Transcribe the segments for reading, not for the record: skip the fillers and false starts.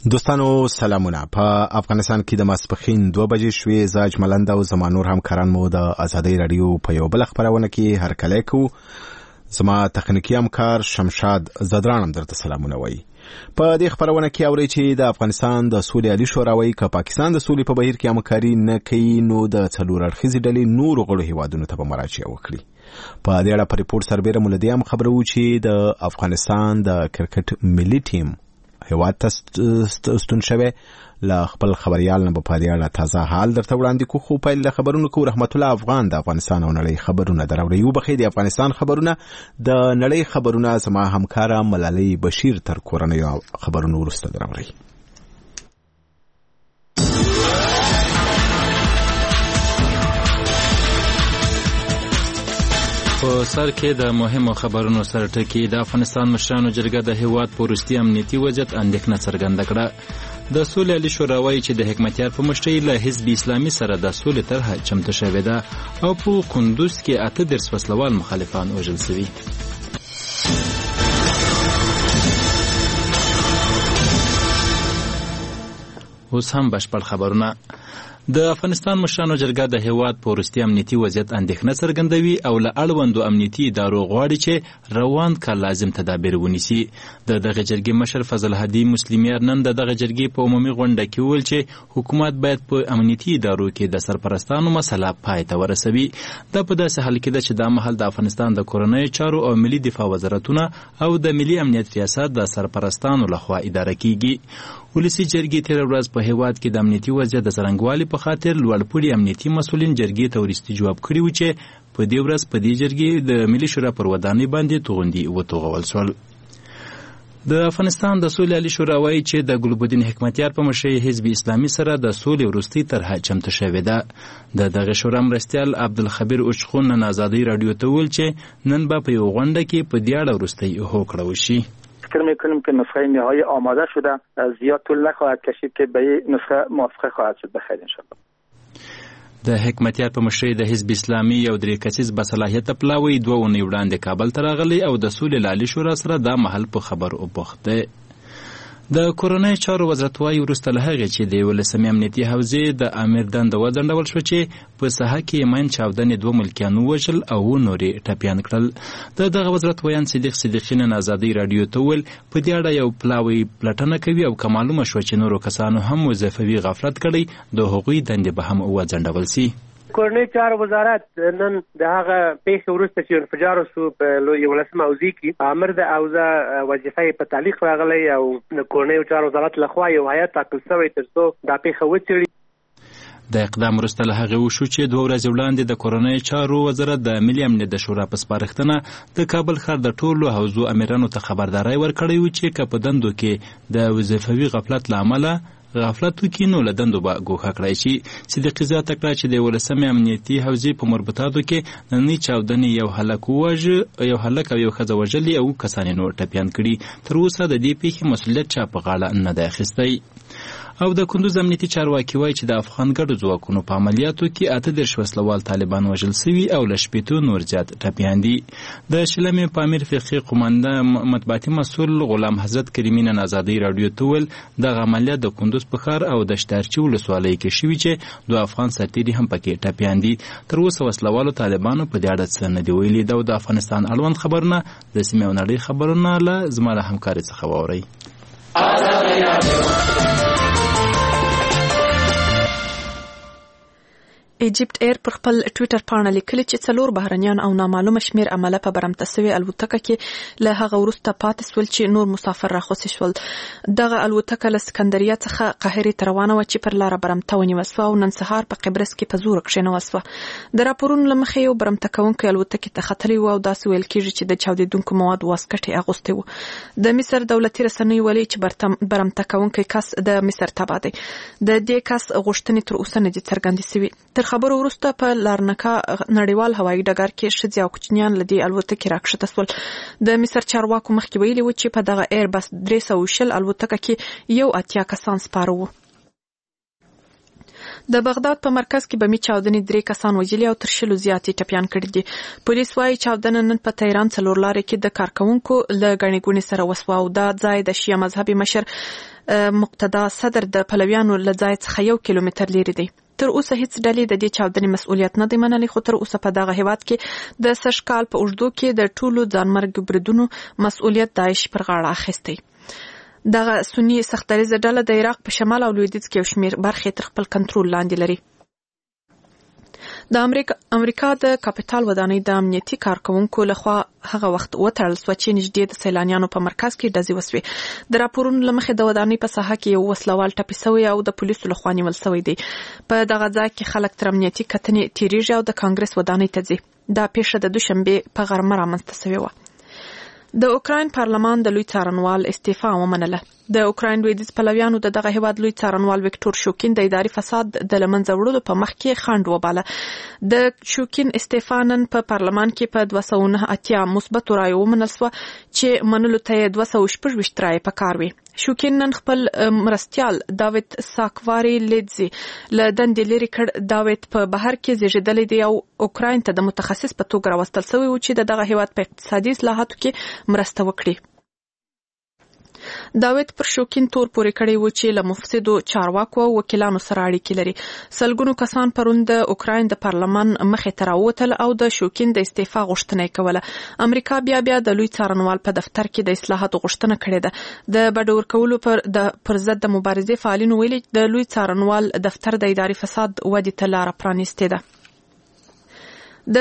دوستانو سلامونه. په افغانستان کې د ماسپښین 2 بجې شوې. زه اجملند او زمانور همکاران مو د ازادۍ رادیو په یو بل خبرونه کې هرکلی کوو. زما تخنیکی همکار شمشاد زدرانم درته سلامونه وایي. په دې خبرونه کې اورئ چې د افغانستان د سولې عالی شورا وایي که پاکستان د سولې په بهیر کې همکاري نه کوي نو د څلور اړخیزې ډلې نورو غړو هیوادونو ته به مراجعه وکړي. په دې اړه په ریپورت سربیره مو له دې هم خبرو چې د افغانستان د کرکټ ملي ټیم هیواد ته ستون شوی. له خپل خبريال نه په دې اړه تازه حال درته وړاندې کوو. خو پیل له خبرونو کو رحمت الله افغان د افغانستان او نړۍ خبرونه دراوړي. یو بخې د افغانستان خبرونه د نړۍ خبرونه زما همکاره ملالۍ بشیر تر کورنۍ خبرونو وروسته دراوړي. په سر کې د مهمو خبرونو سره ټکی د افغانستان مشرانو جرګه د هیواد په وروستي امنیتي وضعیت اندېښنه څرګنده کړه. د سولې عالی شورا وایي چې د حکمتیار په مشرۍ له حزب اسلامي سره د سولې طرحه چمتو شوې ده او په کندوز کې 38 وسلوال مخالفان وژل شوي. اوس هم بشپړ خبرونه. د افغانستان مشرانو جرګه د هیواد په وروستي امنیتي وضعیت اندېښنه څرګندوي او له اړوندو امنیتي ادارو غواړي چې روان کال لازم تدابیر ونیسي. د دغه جرګې مشر فضل هادي مسلمیار نن د دغه جرګې په عمومي غونډه کې وویل چې حکومت باید په امنیتي ادارو کې د سرپرستانو مسله پای ته ورسوي. دا په داسې حال کې ده چې دا مهال د افغانستان د کورنۍ چارو او ملي دفاع وزارتونه او د ملي امنیت ریاست د سرپرستانو لخوا اداره کیږي. ولسي جرګې تېره ورځ په هیواد کې د امنیتي وضعیت د څرنګوالي په خاطر لوړپوړي امنیتي مسؤلین جرګې ته وروستي جواب کړي و چې په دې ورځ په دې جرګې د ملي شورا پر ودانۍ باندې توغندي وتوغول شول. د افغانستان د سولې عالی شورا وایي چې د ګلبدین حکمتیار په مشرۍ حزب اسلامي سره د سولې وروستۍ طرحه چمتو شوې ده. د دغه شورا مرستیال عبدالخبیر اوچخون نن ازادۍ رادیو ته وویل چې نن به په یو غونډه کې په دې اړه وروستۍ هوکړه وشي. فکر میکنیم که نسخه نهایی آماده شده زیاد طول نخواهد کشید که به نسخه موافقه خواهد شد بخیر انشاءالله. د حکمتیار په مشرۍ د حزب اسلامي یو 3 کسیز بصلاحیته پلاوی 2 اونۍ وړاندې کابل ته راغلی او د سولې عالی شورا سره دا محل په خبر او بوخت دی. د کورنۍ چارو وزارت وايي وروسته له هغې چې د 11 امنیتي حوزې د امیر دنده وځنډول شو چې په ساحه کې ماین چاودنې 2 ملکیان ووژل او نورې ټپیان کړل. د دغه وزارت ویان صدیق صدیقین نن ازادۍ رادیو ته وویل په دې اړه یو پلاوی پلټنه کوي او که معلومه شوه چې نورو کسانو هم وظیفوي غفلت کړی د هغوی دندې به هم وځنډول سي. کورنۍ چارو وزارت نن د هغه پیښې وروسته چې انفجار وشو په 11 حوزې کې امر د اوضاع وظیفه په تعلیق راغلی او د کورنۍ چارو وزارت لخوا یو هیئت ټاکل شوی تر څو دا پیښه وڅېړي. د اقدام وروسته له هغې وشو چې 2 ورځې وړاندې د کورنۍ چارو وزارت د ملي امنیت د شورا په سپارښتنه د کابل ښار د ټولو حوزو امیرانو ته خبرداری ورکړی و چې که په دندو کې د وظیفوي غفلت له امله غفلت وکړي نو له دندو به ګوښه کړی شي. صدیقي زیاته کړه چې د 11 امنیتي حوزې په مربوطاتو کې نننۍ چاودنې یو هلک او یو ښځه وژلي او کسان یې نور ټپیان کړي. تر اوسه د دې پیښې مسؤلیت چا په غاړه نه دی اخیستی. او د کندوز امنیتي چارواکي وایي چې د افغان ګډو ځواکونو په عملیاتو کې 38 وسلوال طالبان وژل سوي او له 80 نور زیات ټپیان دي. د شلمې په امیر فقیه قومانده مطبوعاتي مسؤل غلام حضرت کریمي نن ازادۍ رادیو ته وویل دغه عملیات د کندوز په ښار او د شتارچي ولسوالۍ کې شوي چې 2 افغان سرتیري هم پکې ټپیان دي. تر اوسه وسلوالو طالبانو په دې اړه څه نه دي ویلي. د افغانستان اړوند خبرونه د سیمې او نړۍ خبرونه له زما له همکارۍ څخه واورئ. ایجپټ ایر پر خپل ټویټر پاڼه لیکلي چې 4 بهرنیان او نامعلومه شمیر عمله په برمته سوې الوتکه کې له هغه وروسته پاتې سول چې نور مسافر راخوسي شول. دغه الوتکه له اسکندریه څخه قاهرې ته روانه وه چې پر لاره برمته ونیول شوه او نن سهار په قبرس کې په زوره کښېنول شوه. د راپورونو له مخې یو برمته کوونکی الوتکې ته ختلی و او داسې ویل کېږي چې د چاودېدونکو موادو واسکټ یې اغوستی و. د مصر دولتي رسنۍ ویلي چې برمته کوونکی کس د مصر تبع دی. د دې کس غوښتنې تر اوسه نه دي څرګندې شوي. تر خبرو وروسته په لارنکا نړیوال هوایي ډګر کې ښځې او کوچنیان له دې الوتکې راکښته شول. د مصر چارواکو مخکې ویلي و چې په دغه ایربس 320 الوتکه کې 80 کسان سپاره وو. د بغداد په مرکز کې بمي چاودنې 3 کسان وژلي او تر 20 زیاتې ټپيان کړي دي. پولیس وايي چاودنه نن په تهران څلور لارې کې د کارکونکو له غني ګونې سره وسوه او دا ځای د شیعه مذهبي مشر مقتدا صدر د پلویانو له ځای څخه 1 کیلومتر لري دی. تر اوسه هیڅ ډلې د دې چاودنې مسؤلیت نه دی منلی، خو تر اوسه په دغه هیواد کې د سشکال په اوږدو کې د ټولو ځانمرګ بریدونو مسؤلیت داعش پر غاړه اخیستی. دغه سنی سختریزه ډله د عراق په شمال او لویدیځ کې یو شمېر برخې تر خپل کنټرول لاندې لري. د امریکا د کاپیټال ودانۍ د امنیتي کارکونکو لخوا هغه وخت وتړل شو چې نږدې د سیلانیانو په مرکز کې ډزې وسوې. د راپورونو له مخې د ودانۍ په ساحه کې یو وسلوال ټپي شوی او د پولیسو لخوا نیول شوی دی. په دغه ځای کې خلک تر امنیتي کتنې تیریږي او د کانګرس ودانۍ ته ځي. دا پیښه د دوشنبه په غرمه رامنځته شوې وه. د اوکراین پارلمان د لوی څارنوال استعفا ومنله. د اوکراین لویدیځ پلویانو د دغه هیواد لوی څارنوال وکټور شوکین د اداري فساد د لمنځه وړلو په مخ کې خنډ وباله. د شوکین استعفا نن په پارلمان کې په 280 مثبت رایو ومنل شوه چې منلو ته 226 رایې پکار وي. شوکین نن خپل مرستیال داوید ساکواری لیدزي له دندې لرې کړ. داوید په بهر کې زیږیدلی دی او اوکراین ته د متخصص په توګه راوستل شوی و چې دغه هیواد په اقتصادي اصلاحاتو کې مرسته وکړي. داوید پر شوکین تور پورې کړی و چې له مفسدو چارواکو او وکیلانو سره اړیکې لري. سلګونو کسان پرون د اوکراین د پارلمان مخې ته راووتل او د شوکین د استعفا غوښتنه یې کوله. امریکا بیا د لوی څارنوال په دفتر کې د اصلاحاتو غوښتنه کړې ده. د بډه ورکولو پر ضد د مبارزې فعالینو ویلي د لوی څارنوال دفتر د اداري فساد ودې ته لاره پرانیستې ده. د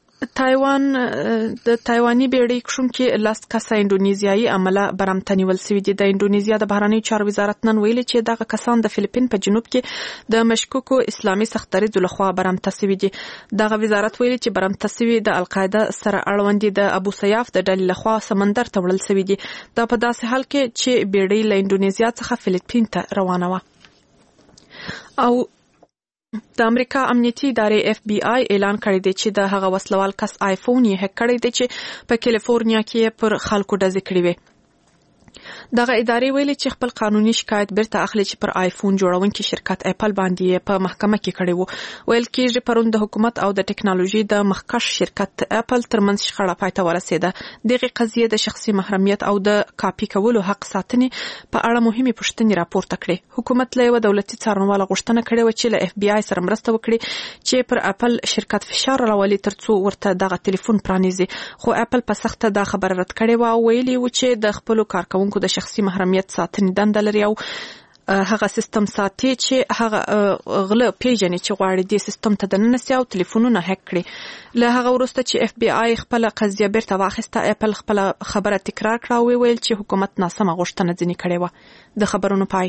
تایواني بیړۍ کښونکي 10 کسه انډونیزیایي عمله برمته نیول شوي دي. د انډونیزیا د بهرنیو چارو وزارت نن ویلي چې دغه کسان د فلیپین په جنوب کې د مشکوکو اسلامي سختدریځو لخوا برمته شوي دي. دغه وزارت ویلي چې برمته شوي د القاعده سره اړوند دي. د ابو سیاف د ډلې لخوا سمندر ته وړل شوي دي. دا په داسې حال کې چې بیړۍ له انډونیزیا څخه فلیپین ته روانه وه. او د امریکا امنیتي ادارې FBI اعلان کړی دی چې د هغه وسلوال کس آیفون یې هک کړی دی چې په کالیفورنیا کې پر خلکو ډزې کړې وي. دغه ادارې ویلي چې خپل قانوني شکایت بیرته اخلي چې پر آیفون جوړونکي شرکت اپل باندې په محکمه کې کړی وو. ویل کېږي پرون د حکومت او د ټکنالوژي د مخکښ شرکت اپل ترمنځ شخړه پای ته ورسېده. دغه قضیه د شخصي محرمیت او د کاپي کولو حق ساتنې په اړه مهمه پوښتنې راپورته کړې. حکومت له یو دولتي څارنوال غوښتنه کړې و چې له FBI سره مرسته وکړي چې پر اپل شرکت فشار راولي ترڅو ورته دغه ټلیفون پرانیزي. خو اپل په سخته دا خبره رد کړې و او ویلي و چې د خپل کارکونکو د شخصي محرمیت ساتنې دنده لري او هغه سیستم ساتي چې هغه غله پیژني چې غواړي دې سیستم ته دننه سي او ټلیفونونه هک کړي. له هغه وروسته چې FBI خپل قضیه بیرته واخیسته، اپل خپل خبره تکرار کړه او ویل چې حکومت ناسمه غوښتنه ځنې کړې و. د خبرونو پای.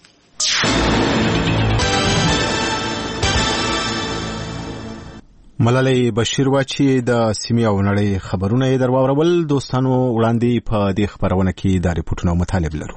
ملالۍ بشیر وا چې د سیمې او نړۍ خبرونه یې درواورول. دوستانو وړاندې په دې خبرونه کې د ریپورتونو مطالب لرو.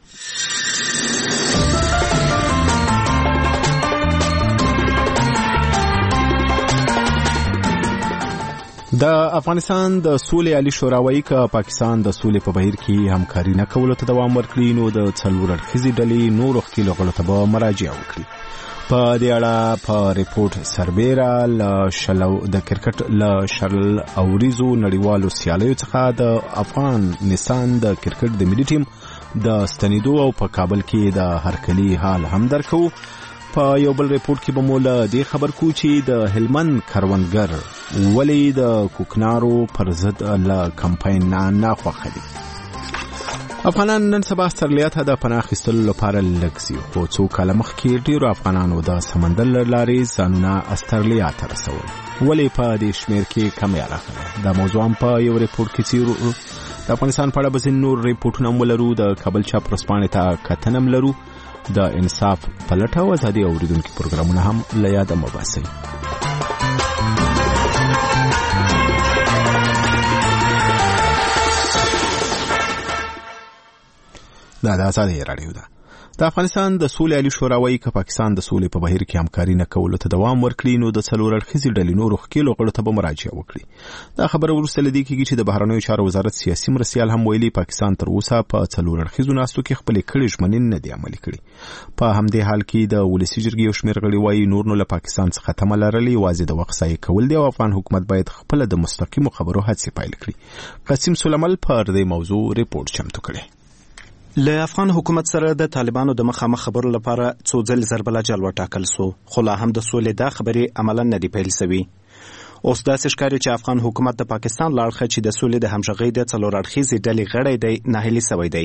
د افغانستان د سولې عالی شورا وايي چې پاکستان د سولې په بهیر کې همکاري نه کولو ته دوام ورکړي نو د څلور اړخیزې ډلې نور خپل غلطه به مراجعه وکړي. په دې اړه په ریپورت سربېره د کرکټ له شرل اوریزو نړیوالو سیالیو څخه د افغانستان د کرکټ د ملي ټیم د ستنېدو او په کابل کې د هرکلي حال هم درکو. په یو بل ریپورت کې به مو له دې خبر کو چې د هلمند کروندګر ولې د کوکنارو پر ضد له کمپاین نه خوښ دي. افغانان نن سبا استرالیا ته د پناه اخیستلو لپاره لګسي، خو څو کاله مخکې ډیرو افغانانو د سمندر له لارې ځانونه استرالیا ته رسول. ولې په دې شمیر کې کمی راغله؟ دا موضوع هم په یو ریپورت کې څیړو. د افغانستان په اړه به ځینې نور ریپورټونه هم ولرو. د کابل چاپ ورځپاڼې ته کتنه هم لرو. د انصاف پلټه او ازادي اوریدونکو پروګرامونه هم له یاده مه باسئ. دا د آزادۍ راډیو ده. د افغانستان د سولې عالی شورا وايي چې پاکستان د سولې په بهیر کې همکاري نه کولو ته دوام ورکړي نو د څلور اړخیزې ډلې نورو ښکېلو غړو ته به مراجعه وکړي. دا خبره وروسته له دې کېږي چې د بهرنیو چارو وزارت سیاسي مرستیال هم ویلي پاکستان تر اوسه په څلور اړخیزو ناستو کې خپلې کړې ژمنې نه دي عملي کړي. په همدې حال کې د ولسي جرګې یو شمېر غړي وايي نور نو له پاکستان څخه تمه لرلې یوازې د وخت ضایع کول دي او افغان حکومت باید خپله د مستقیمو خبرو هڅې پیل کړي. قاسم سلیمل پر دې موضوع ریپورت چمتو کړی. له افغان حکومت سره د طالبانو د مخامخ خبرو لپاره څو ځل ضربه جل وټاکل سو خو لا هم د سولې دا خبرې عملاً نه دی پیل شوی. اوس داسې ښکاري چې افغان حکومت د پاکستان له اړخه چې د سولې د همغږۍ د څلور اړخیزې ډلې غړی دی ناهیلي سوی دی.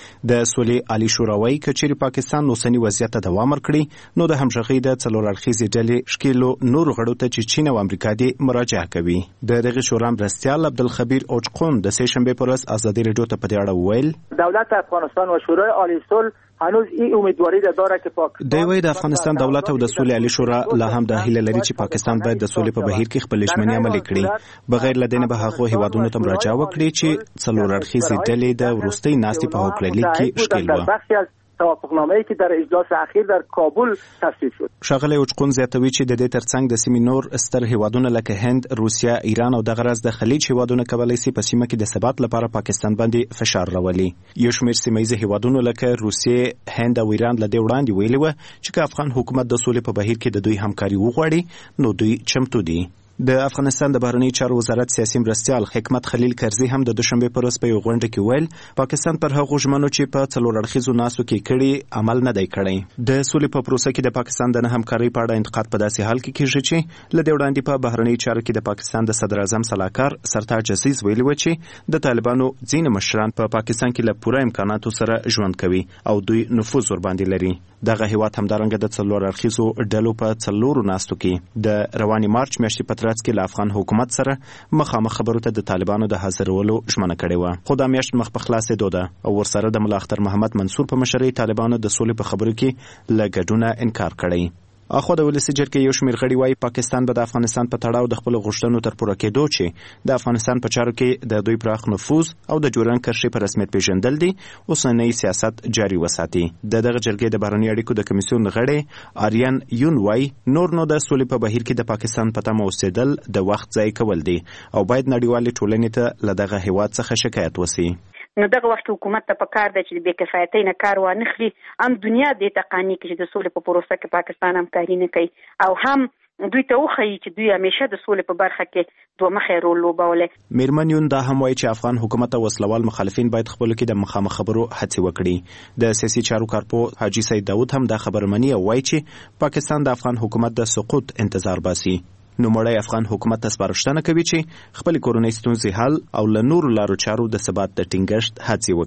د سولې عالی شورا وايي که چیرې پاکستان اوسني وضعیت ته دوام ورکړي نو د همغږۍ د څلور اړخیزې ډلې ښکېلو نورو غړو ته چې چین او امریکا دي مراجعه کوي. د دغه شورا مرستیال عبدالخبیر اوچقون د سه شنبه پر ورځ ازادي رادیو ته په دې اړه وویل دولت افغانستان و شورای عالی صلح هنوز این امیدواری داره که پاکستان دوی وايي د افغانستان دولت او د سولې عالی شورا لا هم د هیله لري چې پاکستان باید د سولې په بهیر کې خپل ژمنې عملي کړي بغیر له دې نه به هغه هیوادونو ته مراجعه وکړي چې څلور اړخیزې ډلې د وروستۍ ناستې په هوکړه لیک کې ښکېل و. توافقنامه‌ای که در اجلاس اخیر در کابل تصویب شد. ښاغلی اوچقون زیاتوي چې د دې ترڅنګ د سیمې نور ستر هیوادونه لکه هند، روسیه، ایران او دغه راز د خلیج هیوادونه کولای شي په سیمه کې د ثبات لپاره پاکستان باندې فشار راولي. یو شمېر سیمه هیوادونه لکه روسیه، هند او ایران له دې وړاندې ویلي و چې که افغان حکومت د سولې په بهیر کې د دوی همکاري وغواړي نو دوی چمتو دي. د افغانستان د بهرنیو چارو وزارت سیاسي مرستیال حکمت خلیل کرزي هم د دوشنبه پر ورځ په یو غونډه کې ویل پاکستان پر هغو ژمنو چې په څلور اړخیزو ناستو کې کړي عمل نه دی کړی. د سولې په پروسه کې د پاکستان د نه همکارۍ په اړه انتقاد په داسې حال کې کېږي چې له دې وړاندې په بهرنیو چارو کې د پاکستان د صدر اعظم سلاکار سرتاج عزیز ویلي و چې د طالبانو ځینې مشران په پاکستان کې له پوره امکاناتو سره ژوند کوي او دوی نفوذ ورباندې لري. دغه هیواد همدارنګه د څلور اړخیزو ډلو په څلورو ناستو کې د رواني مارچ میاشتې په ترڅ کې له افغان حکومت سره مخامخ خبرو ته د طالبانو د حاضرولو ژمنه کړې وه خو دا میاشت مخ په خلاصېدو ده او ورسره د ملا اختر محمد منصور په مشرۍ طالبانو د سولې په خبرو کې له ګډونه انکار کړی. اخو د ولسي جرګې یو شمېر غړي وايي پاکستان به د افغانستان په تړاو د خپلو غوښتنو تر پوره کېدو چې د افغانستان په چارو کې د دوی پراخ نفوذ او د جوړن کرښې په رسمیت پیژندل دي اوسنی سیاست جاري وساتي. دغه جرګې د بهرنیو اړیکو د کمیسیون غړی آریان یون وايي نور نو د سولې په بهیر کې د پاکستان په تمه اوسېدل د وخت ضایع کول دي او باید نړیوالې ټولنې ته له دغه هیواد څخه شکایت وسي. نو دغه وخت حکومت ته پکار دی چې بې کفایتۍ نه کار وانخلي هم دنیا دې ته قانع کړي چې د سولې په پروسه کې پاکستان همکاري نه کوي او هم دوی ته وښیي چې دوی همیشه د سولې په برخه کې دوه مخی رول لوبولی. میرمن یون دا هم وایي چې افغان حکومت او وسلوال مخالفین باید خپلو کې د مخامخ خبرو هڅې وکړي. د سیاسي چارو کارپوه حاجي سید داود هم دا خبره مني او وایي چې پاکستان د افغان حکومت د سقوط انتظار باسي. نو مړی افغان حکومت ته سپارښتنه کوي چې خپل کورنۍ ستونزې حل او له نورو لارو چارو د ثبات د ټینګښت هڅې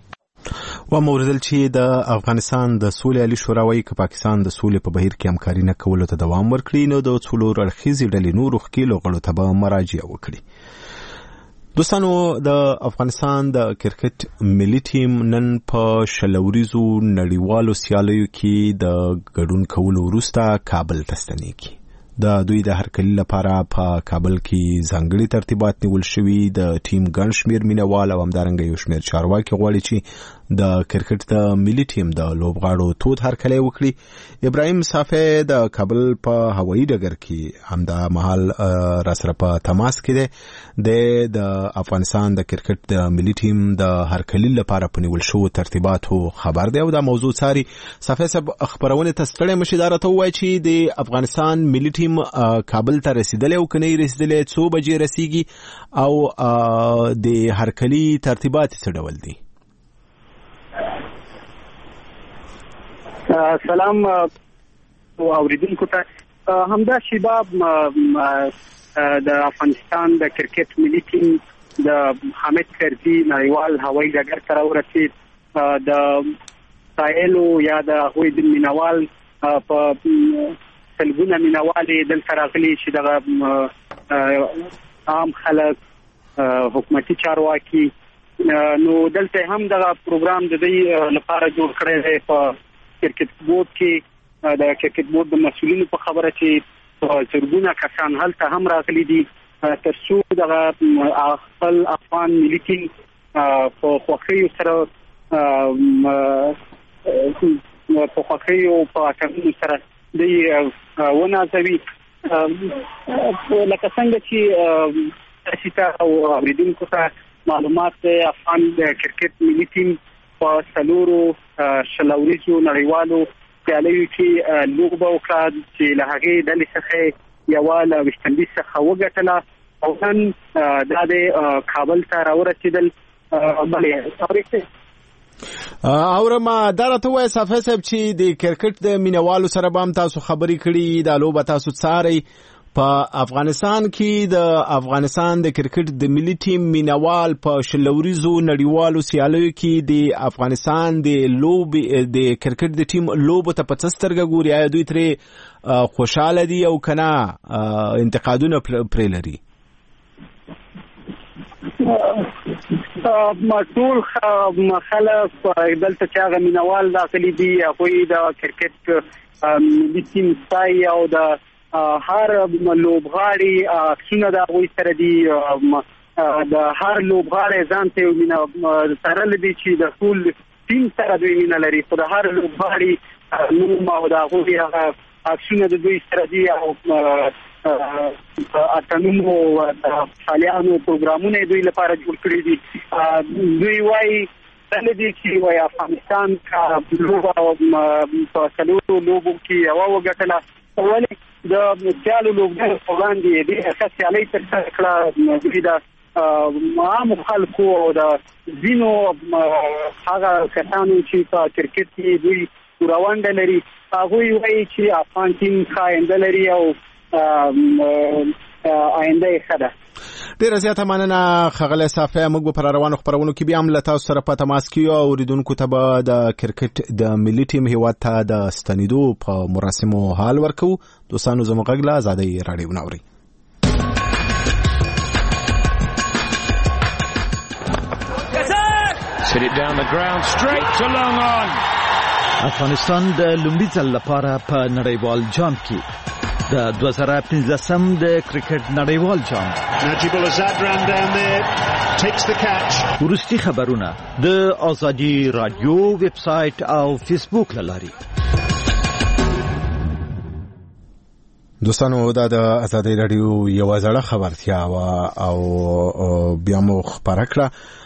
وکړي. و موردل چې د افغانستان د سولې عالی شورا وايي چې پاکستان د سولې په بهیر کې همکاري نه کولو ته دوام ورکړي نو د څلور اړخیزې ډلې نورو ښکېلو غړو ته به مراجعه وکړي. دوستانو د افغانستان د کرکټ ملي ټیم نن په شلوریزو نړیوالو سیالیو کې د ګډون کولو وروسته کابل ته ستنېږي. د دوی د هرکلي لپاره په کابل کې ځانګړي ترتیبات نیول شوي. د ټیم ګڼ شمېر مینوال او همدارنګه یو شمېر چارواکي غواړي چې د کرکټ د ملي ټیم د لوبغاړو تود هرکلی وکړي. ابراهیم صافی د کابل په هوایي ډګر کې همدا مهال راسره په تماس کې دی. د افغانستان د کرکټ د ملي ټیم د هرکلي لپاره په نیول شوو ترتیباتو خبر دی او دا موضوع څاري. صافی صاحب خبرونه ته ستړی مشي دا راته ووایي چې د افغانستان ملي ټیم کابل ته رسیدلی او که نه یې رسیدلی څو بجې رسیږي او د هرکلي ترتیبات څه ډول دي؟ سلام اوریدونکو ته. همدا شیبه د افغانستان د کرکټ ملي ټیم د حامد کرزي نړیوال هوایي ډګر ته راورسېد. د سایلو یا د هغوی د مینوال په سلګونه مینوالې دلته راغلي چې دغه عام خلک حکومتي چارواکي نو دلته هم دغه پروګرام د دې لپاره جوړ کړی دی. په کرکټ بورډ کې د کرکټ بورډ د مسؤلینو په خبره چې زرګونه کسان هلته هم راغلي دي تر څو دغه خپل افغان ملي ټیم په خوښیو سره خوښیو په اتمونو سره دی ونازوي لکه څنګه چې تاسو ته او اوریدونکو ته معلومات افغان کرکټ ملي ټیم په سلورو شلوريزو نړیوالو پیالیو کې لوبه وکړه چې له هغې ډلې څخه یو له ویسټ انډیز څخه وګټله او نن دا د کابل ته راورسېدل. بلې اورما دا راته وایي صافی صاحب چې د کرکټ د مینوالو سره به هم تاسو خبرې کړي دا لوبه تاسو څارئ په افغانستان کې د افغانستان د کرکټ د ملي ټیم مینوال په شلوريزو نړیوالو سیالیو کې د افغانستان د لوبې د کرکټ د ټیم لوبو ته په څه سترګه ګوري؟ آیا دوی ترې خوشاله دي او کنه انتقادونه پرې لري؟ ټول خلک دلته چې هغه مینوال داخلي دي هغوی د کرکټ ملي ټیم ستایي او د هر لوبغاړي عکسونه د هغوی سره دي. د هر لوبغاړي ځان ته یو مینه تړلی دی چې د ټول ټیم سره دوی مینه لري، خو د هر لوبغاړي نوم او د هغوی هغه عکسونه د دوی سره دي او اتنومو فعالیانو پروګرامونه دوی لپاره جوړ کړي دي. دوی وایي دلته چې وایي افغانستان کا لوبه په څلورو لوبو کې یوه وګټله، ولې د سیالو لوبډلو په وړاندې ډېره ښه سیالۍ ترسره کړه. دوی د عامو خلکو او د ځینو هغه کسانو چې په کرکټ کې دوی پوره ونډه لري هغوی وایي چې افغان ټیم ښه آینده لري او آینده یې ښه ده. ډیره زیاته مننه ښاغلی صافی. موږ به پر روانو خپرونو کې بیا هم له تاسو سره په تماس کې یو. اوریدونکو ته به د کرکټ د ملي ټیم هیواد ته د ستنېدو په مراسمو حال ورکوو. دوستانو زموږ غږ له ازادۍ راډیو نه اورئ. افغانستان د لومړي ځل لپاره په نړیوال جام کې د 2015 د کرکټ نړیوال جام وروستي خبرونه د ازادي رادیو ویب سټ او فیسبوک لاري. دوستانو دا د ازادي رادیو یو ځړه خبرتیا او بیا مو خبره کړه.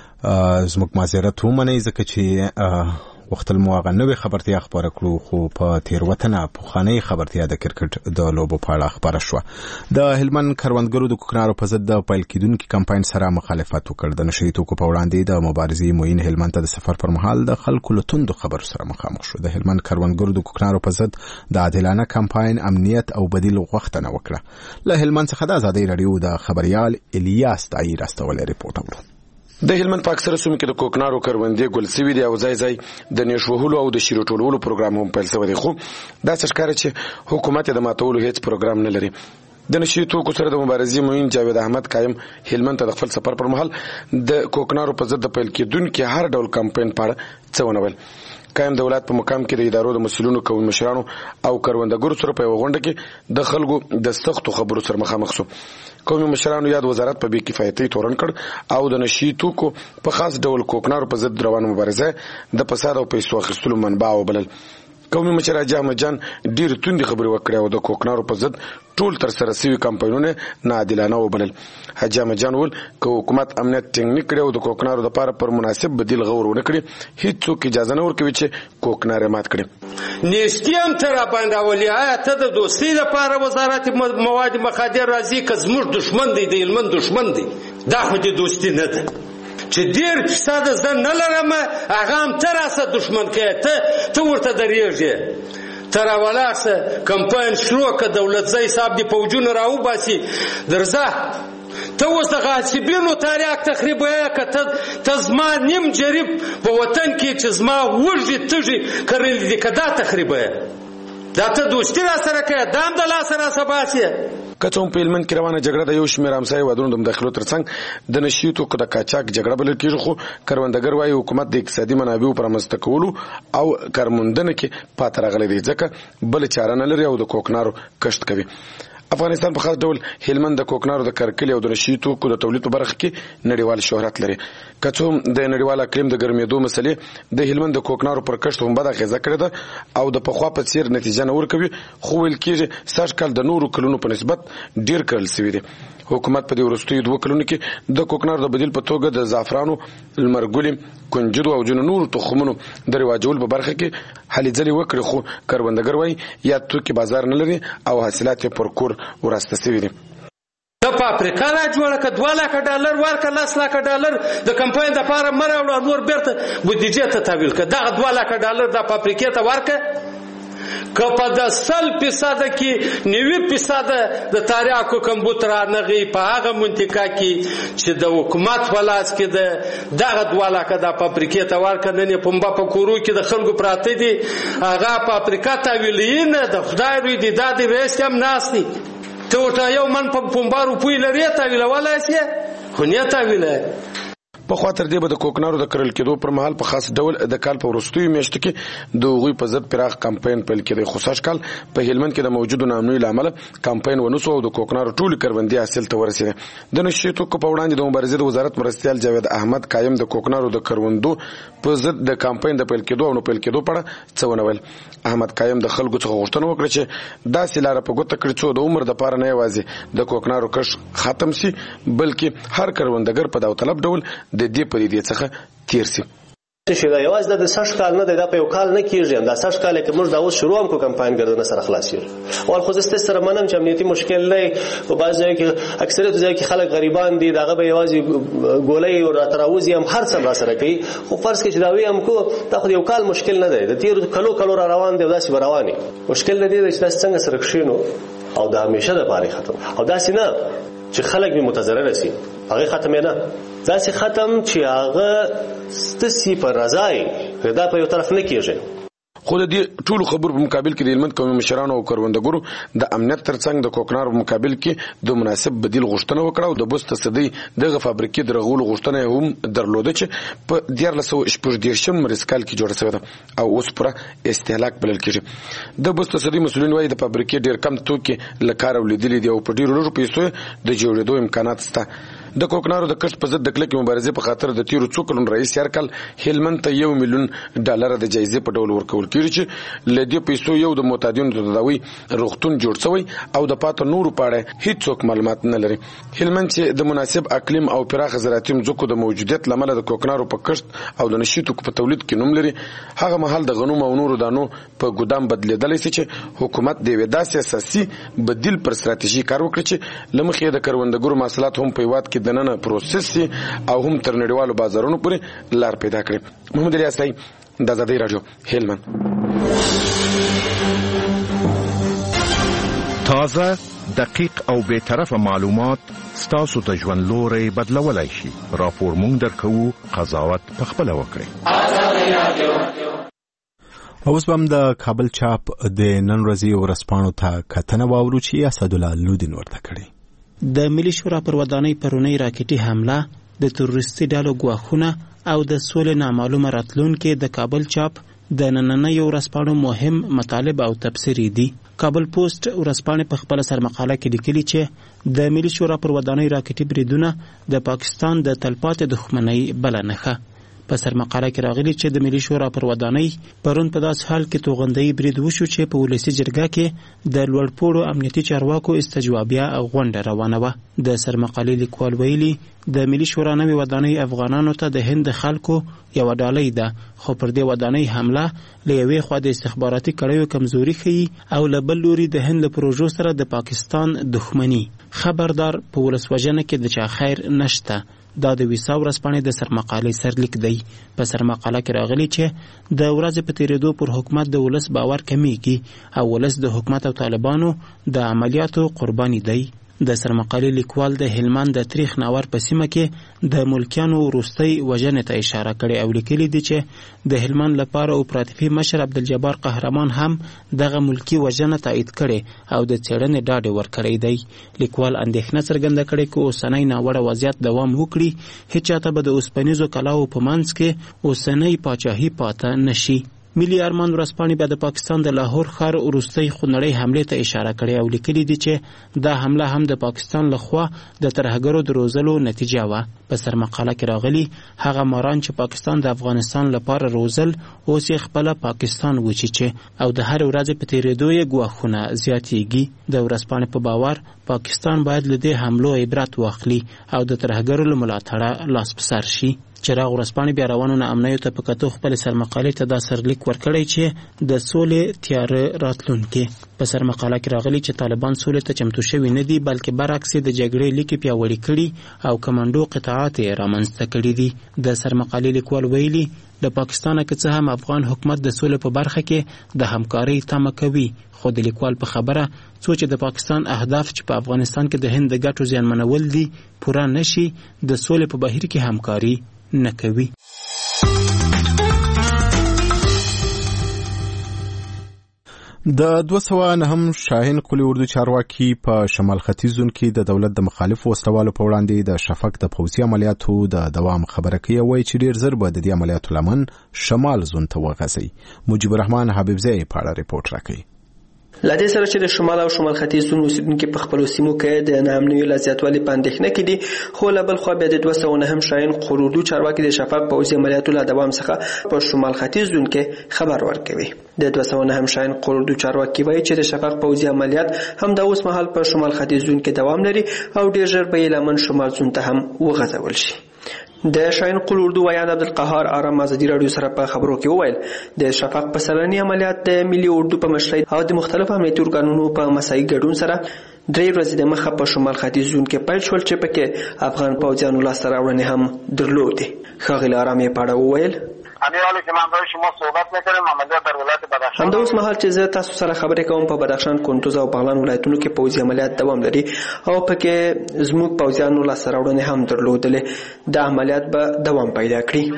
زموږ معذرت ومنئ ځکه چې وختل مو هغه نوې خبرتیا خبره کړو، خو په تیروتنه پخوانۍ خبرتیا د کرکټ د لوبو په اړه خبره شوه. د هلمند کروندګرو د کوکنارو په ضد د پیل کېدونکي کمپاین سره مخالفت وکړ. د نشهیي توکو په وړاندې د مبارزې موین هلمند ته د سفر پر مهال د خلکو له توندو خبرو سره مخامخ شو. د هلمند کروندګرو د کوکنارو په ضد د عادلانه کمپاین امنیت او بدیل غوښتنه وکړه. له هلمند څخه د ازادۍ رادیو د خبريال الیاس طاهر استولې رپورټ اورو. د هلمند په اکثره سیمو کې د کوکنارو کروندې ګل سوي دي او ځای ځای د نیش وهلو او د شیرو ټولولو پروګرام هم پیل شوی دی، خو دا څه ښکاري چې حکومت د ماتولو هیڅ پروګرام نه لري. د نشهیي توکو سره د مبارزې موین جاوید احمد قایم هلمند ته د خپل سفر پر مهال د کوکنارو په ضد د پیل کېدونکي هر ډول کمپاین په اړه څه ونویل. قایم د ولایت په مقام کې د ادارو د مسؤلینو، قومي مشرانو او کروندګرو سره په یوه غونډه کې د خلکو د سختو خبرو سره مخامخ شو. قومي مشرانو یاد وزارت په بې کفایتۍ تورن کړ او د نشهیي توکو په خاص ډول کوکنارو په ضد روانه مبارزه د فساد او پیسو اخیستلو منبع وبلل. قومي مشر حاجي احمد جان ډېر توندې خبرې وکړې او د کوکنارو په ضد ټول تر سره شوي کمپاینونه ناعادلانه وبلل. حاجي احمد جان وویل که حکومت امنیت ټینګ نه کړي او د کوکنارو دپاره پر مناسب بدیل غور ونه کړي، هېڅوک اجازه نه ورکوي چې کوکنار یې مات کړي. نیستي هم ته راباندې راولي. آیا ته د دوستۍ لپاره وزارت مواد مخدر راځي که زموږ دښمن دی، د هلمند دښمن دی؟ دا خو د دوستي نه ده چې ډېر فساد زه نه لرم هغه هم ته راسه دښمن کوې، ته ورته درېږې، ته راولاړ شه کمپاین شروع که دولتزی صاحب دې پوجونه راوباسي درځه. ته اوس د غاصبینو تاریخ تخریبوې که ته زما نیم جریب په وطن کې چې زما وږي تږي کرلي دي که دا تخریبوې، دا ته دوستي را سره کوې، دا هم د لاسه راسه باسې. که څه هم په هلمند کې روانه جګړه د یو شمېر همسایه هېوادونو د مداخلو ترڅنګ د نشهیي توکو د قاچاق جګړه بلل کېږي، خو کروندګر وایي حکومت د اقتصادي منابعو په رامنځته کولو او کارموندنه کې پاتې راغلی دی ځکه بله چاره نه لري او د کوکنارو کښت کوي. افغانستان په خاص ډول هلمند د کوکنارو د کرکلې او د نشي توکو د تولید په برخه کې نړیوال شهرت لري. که څو د نړیوال اقلیم د ګرمېدو مسلې د هلمند د کوکنارو پر کښت هم بد اغیزه کړې ده او د پخوا په څیر نتیجه نه ورکوي، خو ویل کېږي سږ کال د نورو کلونو په نسبت ډیر کرل شوي دي. حکومت په دې وروستیو 2 کلونو کې د کوکنارو د بدیل په توګه د زعفرانو، لمرګلي، کنجدو او جنو نورو تخمونو د رواجول په برخه کې هلې ځلې وکړي، خو کروندګر وایي یا توکي بازار نه لري او حاصلات یې پر کور وراسته شوي دي. د افریقا را جوړه ک $2 لک ورکه $10 لک د کمپاین د پاره مراوړ نور بیرته بودیجه ته تحویل ک دا $2 لک د افریقا ته ورکه که په د 100% کې 90% د تاریخو کمپیوټر نغي په هغه منطقه کې چې د حکومت ولاس کې د دغه $2 لک د افریقا ته ورکه نه پمبا په کورو کې د خلکو پراته دي هغه په افریقا ته ویلینه د خدای روی دي د دې وېست هم ناسني ته ورته یو من په پمبا روپی لري ته ویل ولاسي خو نه ته ویل. په خوا تر دې به د کوکنارو د کرل کېدو پر مهال په خاص ډول د کال په وروستیو میاشتو کې د هغوی په ضد پراخ کمپاین پیل کېدی، خو سږ کال په هلمند کې د موجودو ناامنیو له امله کمپاین ونه شو او د کوکنارو ټولې کروندې حاصل ته ورسېدې. د نشي توکو په وړاندې د مبارزې د وزارت مرستیال جاوید احمد قایم د کوکنارو د کروندو په ضد د کمپاین د پیل کېدو او نه پیل کېدو په اړه څه ونه ویل. احمد قایم د خلکو څخه غوښتنه وکړه چې داسې لاره په ګوته کړي څو د عمر دپاره نه یوازې د کوکنارو کښت ختم شي بلکې هر کروندګر په داوطلب ډول د دې پدیدې څخه تیر شي. چې دا یوازې د سږ کال نه دی، دا په یو کال نه کېږي، دا سږ کال کې موږ دا اوس شروع هم کو کمپاین ګرځنه سره خلاصېږي. او خو زه سره منم چې امنیتي مشکل دی او بعض ځای کې اکثریت ځای کې خلک غریبان دي، دغه به یوازې ګولۍ او راتراوزي هم هر څه را سره کوي. خو فرض کړئ چې دا وی هم کو دا خو یو کال مشکل نه دی، د تیر کلو را روان دی، داسې به رواني. مشکل نه دی چې تاسو څنګه سره کښینو او د همیشه د پاره ختم او داسې نه چې خلک به متضرر شي، هغه ختم نه ځکه ختم چې هغه ستاسي پر رضای دا په یو طرف نه کېږي. خو د دې ټولو خبرو په مقابل کې د هلمند قومي مشرانو او کروندګرو د امنیت ترڅنګ د کوکنارو په مقابل کې د مناسب بدیل غوښتنه وکړه او د بوس تصدۍ دغه فابریکې د رغولو غوښتنه هم درلوده چې په 1946 مرسکال کې جوړه شوې ده او اوس پوره استهلاک بلل کېږي. د بوس تصدۍ مسؤلین وایي د فابریکې ډېر کم توکي له کاره ولیدلي دي او په ډېرو لږو پیسو د جوړېدو امکانات شته. د کوکنارو د کښت په ضد د کلکې مبارزې په خاطر د تیرو 2 کلونو رئیس هر کال هلمند ته $1 ملیون د جایزې په ډول ورکول کېږي چې له دې پیسو یو د معتادینو د تداوی روغتون جوړ شوی او د پاتو نورو په اړه هیڅوک معلومات نه لري. هلمند چې د مناسب اقلیم او پراخ زراعتي ځمکو د موجودیت لامل د کوکنارو په کښت او د نشي توکو په تولید کې نوم لري، هغه مهال د غنم او نورو دانو په ګودام بدلیدلی شي چې حکومت د یوې داسې اساسي بدیل پر ستراتیژي کار وکړي چې له مخې د کروندګرو محصولات هم په هېواد کې دننه پروسس سي او هم تر نړیوالو بازارونو پورې لار پیدا کړي. محمد علي اسای د آزادۍ رادیو هلمند. تازه، دقیق او بے طرفه معلومات ستاسو ته ژوند لوري بدلولای شي. راپور مونږ درکو، قضاوت په خپل وکړئ. آزادۍ رادیو. اوس هم د کابل چاپ د نن ورځې ورځپاڼو ته کتنه واورو چې اسدالله لودین ورته کړی. د ملي شورا پر ودانۍ پرونی راکټي حمله، د تروریستي ډلو ګواښونه او د سولې نامعلومه راتلونکې د کابل چاپ د نننیو ورځپاڼو مهم مطالب او تبصرې دي. کابل پوسټ ورځپاڼې په خپل سرمقاله کې لیکلي چې د ملي شورا پر ودانۍ راکټي بریدونه د پاکستان د تلپاتې دښمنۍ بله نښه. په سرمقاله کې راغلي چې د ملي شورا پر ودانۍ پرون په داس حال کې توغندۍ برید وشو چې په ولسی جرګه کې د لوړپوړو امنیتي چارواکو استجوابیه او غونډه روانه وه. د سرمقالې لیکوال ویلي د ملي شورا نوې ودانۍ افغانانو ته د هند خلکو یو ډالۍ ده، خو پر دې ودانۍ حمله له یوې خوا د استخباراتي کړیو کمزوري ښیي او له بل لوري د هند له پروژو سره د پاکستان دښمني. خبردار په ولسوژنه کې د چا خیر نشته. دا د ویسا ورځپاڼې د سرمقالې سرلیک دی. په سرمقاله کې راغلي چې د ورځې په تیریدو پر حکومت د ولس باور کمیږي او ولس د حکومت او طالبانو د عملیاتو قرباني دی. د سرمقالې لیکوال د هلمند د تاریخ ناور په سیمه کې د ملکیانو وروستۍ وژنې ته اشاره کړې او لیکلي دي چې د هلمند لپاره اپراتیفي مشر عبدالجبار قهرمان هم دغه ملکی وژنه تایید کړې او د څېړنې ډاډ ورکړی دی. لیکوال اندېښنه څرګنده کړې چې اوسنی ناوړه وضعیت دوام وکړي، هیڅ چاته به د اوسپنیزو کلاو په منځ کې اوسنۍ پاچاهي پاته نشي. ملي ارمان ورځپاڼې بیا د پاکستان د لاهور ښار وروستۍ خونړۍ حملې ته اشاره کړې او لیکلي دي چې دا حمله هم د پاکستان لخوا د ترهګرو د روزلو نتیجه وه. په سرمقاله کې راغلي هغه ماران چې پاکستان د افغانستان لپاره روزل اوس یې خپله پاکستان وچیچي او د هر ورځې په تېرېدو یې ګواښونه زیاتېږي. د ورځپاڼې په باور پاکستان باید له دې حملو عبرت واخلي او د ترهګرو له ملاتړه لاس په سر شي. چراغ ورځپاڼې بیا روانو ناامنیو ته په کتو خپل سرمقالې ته دا سرلیک ورکړی چې د سولې تیاره راتلونکي. په سرمقاله کې راغلي چې طالبان سولې ته چمتو شوي نه دي بلکې برعکس د جګړې لیکې پیاوړي کړي او کمانډو قطعات یې رامنځته کړي دي. د سرمقالې لیکوال ویلي د پاکستان که څه هم افغان حکومت د سولې په برخه کې د همکارۍ تمه کوي خو د لیکوال په خبره څو چې د پاکستان اهداف چې په افغانستان کې د هند د ګټو زیانمنول دي پوره نشي د سولې په بهیر کې همکاري نه کوي. د 209 شاهین قلی اردو چارواکي په شمال ختیځ زون کې د دولت د مخالف وسلوالو په وړاندې د شفق د پوځي عملیاتو د دوام خبره کوي وایي چې ډیر زر به د دې عملیاتو لمن شمال زون ته وغځي. مجيب الرحمن حبیبزی په اړه ریپورت راکړي. لدې سره چې د شمال او شمال ختیځ زون اوسیدونکو په خپل سیمو کې د ناامنیو لا زیاتوالي په اندېښنه کې دي خو له بل خوا بیا د 209 شاهین قلی اردو چارواکي د شفق پوځي عملیاتو له دوام څخه په شمال ختیځ زون کې خبر ورکوي. د 209 شاهین قلی اردو چارواکي وایي چې د شفق پوځي عملیات هم د اوس مهال په شمال ختیځ زون کې دوام لري او ډیر ژر به یې لمن شمال زون ته هم وغځول شي. د شاهین قلی اردو ویان عبدالقهار آرام ازادي رادیو سره په خبرو کې وویل د شفق په سرنی عملیات د ملي اردو په مشرۍ او د مختلفو امنیتي ارګانونو په مساعي ګډون سره درې ورځې د مخه په شمال ختیځ زون کې پیل شول چې پکې افغان پوځیانو لاسته راوړنې هم درلودې. ښاغلي آرام یې په اړه وویل امیرعلی که من برای شما صحبت میکنم عملیات در ولایت بدخشان همدا اوس مهال چې زه تاسو سره خبرې کوم په بدخشان کندوز او بغلان ولایتونو کې پوځي عملیات دوام لري او پکې زموږ پوځیانو لاسته راوړنې هم درلودلې. د عملیات به دوام پیدا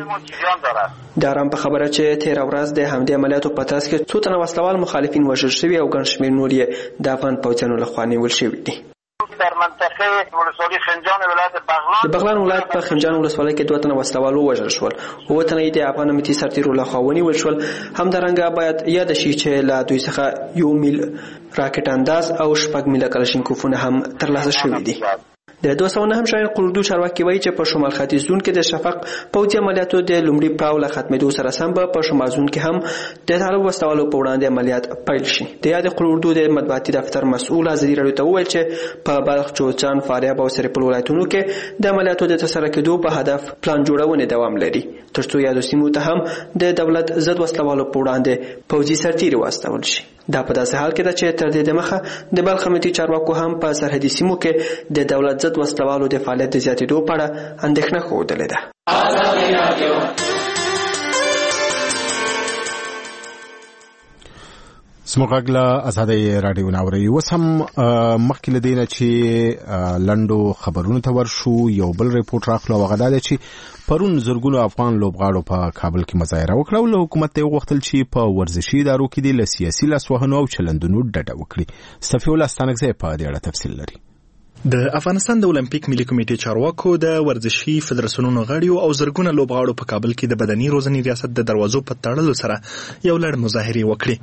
کړي. د آرام په خبره چې تیر ورځ د همدې عملیاتو په ترڅ کې څو تنه وسلوال مخالفین وژل شوي او ګڼ شمېر نور یې د افغان پوځیانو لخوا نیول شوي دي. در منطقه ولسوالی خنجان ولایت بغلان د بغلان ولایت په خنجان ولسوالۍ کې 2 تنه وسلوال وژل شول او 2 تنه د افغان امنیتي سرتیرو لخوا ونیول شول. همدارنګه باید یاد شي چې له دوی څخه 1 میل راکټ انداز او 6 میله کلاشینکوفونه هم ترلاسه شوي دي. د 209 شاهین قلی اردو چارواکي وایي چې په شمال ختیځ زون کې د شفق پوځي عملیاتو د لومړي پړاو له ختمېدو سره سم به په شمال زون کې هم د طالب وسلوالو په وړاندې عملیات پیل شي. د یاد قلی اردو د مطبوعاتي دفتر مسؤل ازادي رادیو ته وویل چې په بلخ، جوزجان، فاریاب او سرپل ولایتونو کې د عملیاتو د ترسره کېدو په هدف پلان جوړونې دوام لري ترڅو یادو سیمو ته هم د دولت ضد وسلوالو په وړاندې پوځي سرتیري واستول شي. دا په داسې حال کې ده چې تر دې دمخه د بلخ امنیتي چارواکو هم په سرحدي سیمو کې د دولت ضد وسلوالو د فعالیت د زیاتېدو په اړه اندېښنه ښودلې ده. سموږ له ازادي رادیو ناوري اوس هم مخکې له دې نه چې لنډو خبرونو ته ورشو یو بل ریپورت راخلو هغه دا دی چې پرون زرګونو افغان لوبغاړو په کابل کې مظاهره وکړه او له حکومت ته وغوښتل چې په ورزشي ادارو کې د سیاسي لاسوهنو او چلندونو ډډه وکړي. صفي الله ستانکزی په دې اړه تفصیل لري. د افغانستان د اولمپیک ملي کمیټې چارواکو د ورزشي فدراسیونونو غړیو او زرګونه لوبغاړو په کابل کې د بدني روزنې ریاست د دروازو په تړلو سره یو لړ مظاهرې وکړې.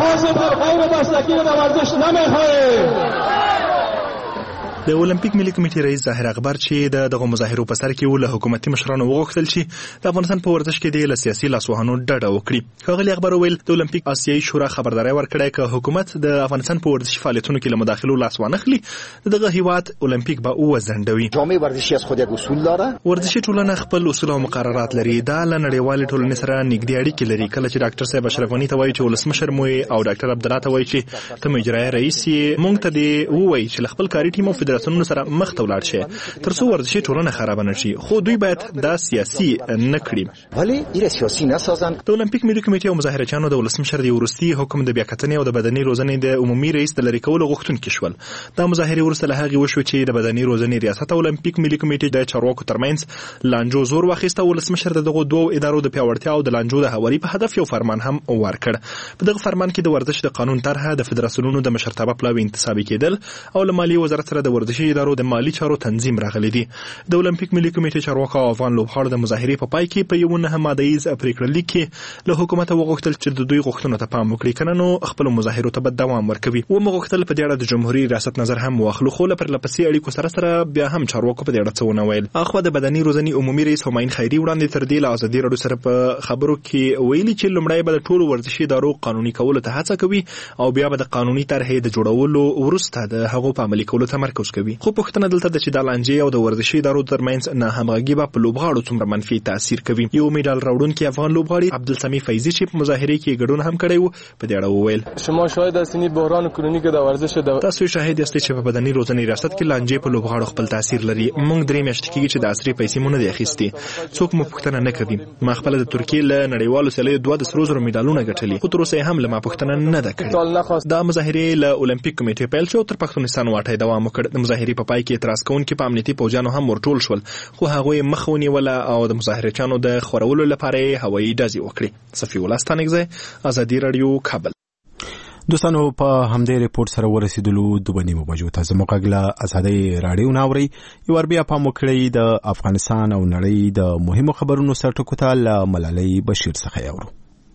د اولمپیک ملي کمیټې رئیس ظاهر اکبر چې دغه مظاهرو په سر کې ول حکومتي مشرانو وغوښتل چې د افغانستان په ورزش کې د سیاسي لاسوهنو ډډه وکړي. ښاغلي اکبر وویل د اولمپیک آسیایي شورا خبرداري ورکړه چې حکومت د افغانستان په ورزشي فعالیتونو کې له مداخلو لاس وانخلي دغه هیواد اولمپیک به وزندوي. جامعه ورزشي از خود یک اصول داره. ورزشي ټولنه خپل اصول او مقررات لري. دا له نړیوالې ټولنې سره نږدې اړیکې لري. کله چې ډاکټر صاحب اشرف غنی ته وایي چې ولسمشر مو او ډاکټر عبدالله ته وایي چې ته اجرایي رئیس یې مونږ ته دی وایي چې خپل کاري ټیم او فدراسیونونو سره مخ ته ولاړ شي ترڅو ورزشي ټولنه خراب نه شي خو دوی باید دا سیاسي نه کړي ولی ایره سیاسي نه سازن. د اولمپیک ملي کمیټې او مظاهرچیانو د ولسمشر د ورستي حکم د بیاکتنې او د بدني روزنې د عمومي رئیس د لری کولو غوښتونکي شول. دا مظاهرې ورسره له هغه وشو چې د بدني روزنې ریاست اولمپیک ملي کمیټې د چارواکو ترمنځ لانجو زور واخیسته. ولسمشر دغه دوه ادارو د پیاوړتیا او د لانجو د هواري په هدف یو فرمان هم ورکړ. په دغه فرمان کې د ورزش د قانون طرحه د فدراسیونونو د مشرتابه پلاوي انتصابي کېدل او له مالیې وزارت سره د ورزشي ادارو د مالی چارو تنظیم راغلي دي. د اولمپیک ملي کمیټې چارواکي او افغان لوبغاړو د مظاهرې په پای کې په یو نه مادهیز پریکړه لیک کې له حکومت وغوښتل چې د دوی غوښتنو ته پام وکړي کنه نو خپل مظاهرو ته دوام ورکوي. و مغوښتل په دې اړه د جمهوریت ریاست نظر هم واخلو خو لپاره لپسې اړیکو سره بیا هم چارواکو په دې اړه څه ونه ویل. اخو د بدني روزنې عمومي رئیس هماین خیری وړاندې تر دې له ازادي رادیو سره په خبرو کې ویلي چې لومړی به د ټولو ورزشي ادارو قانوني کولو ته هڅه کوي او بیا به د قانوني طرحې د جوړولو وروسته د هغو په عملي کولو تمرکز کوي. خو پوښتنه دلته د چې د لانجې او د ورزشي ادارو ترمنځ نه همغږي به په لوبغاړو څومره منفي تاثیر کوي. یو میډال راوړونکي افغان لوبغاړي عبدالسمی فیضی چې په مظاهرې کې ګډون هم کړی و په دې اړه وویل شما شاهد هستید بحران کنونی که در ورزش تاسو شاهد یاستئ چې په بدني روزنې ریاست کې لانجې په لوبغاړو خپل تاثیر لري. موږ درې میاشتې کېږي چې د عصري پیسې مونږ نه دي اخیستې څوک مو پوښتنه نه کوي. ما خپل د ترکیې له نړیوالو سیالیو 2 سرو زرو میډالونه ګټلي خو تر اوسه هم له ما پوښتنه نه ده کړې. دا مظاهرې له اولمپیک کمیټې پیل شو تر پښتونستان واټي دوام وکړ. د مظاهرې په پای کې اعتراض کوونکي په امنیتي پوجانو هم ورټول شول خو هغه یې مخ ونیوله او د مظاهرچانو د خورولو لپاره هوایي ډزې وکړې. صفي الله ستانګزی ازادي رادیو کابل. دوستانو په همدې ریپورت سره ورسېدلو 2 بجو ته زموږ غږ ازادي رادیو ناوري یو بیا پام وکړئ د افغانستان او نړۍ د مهمو خبرونو سرټکو ته له ملالۍ بشیر څخه یاورو.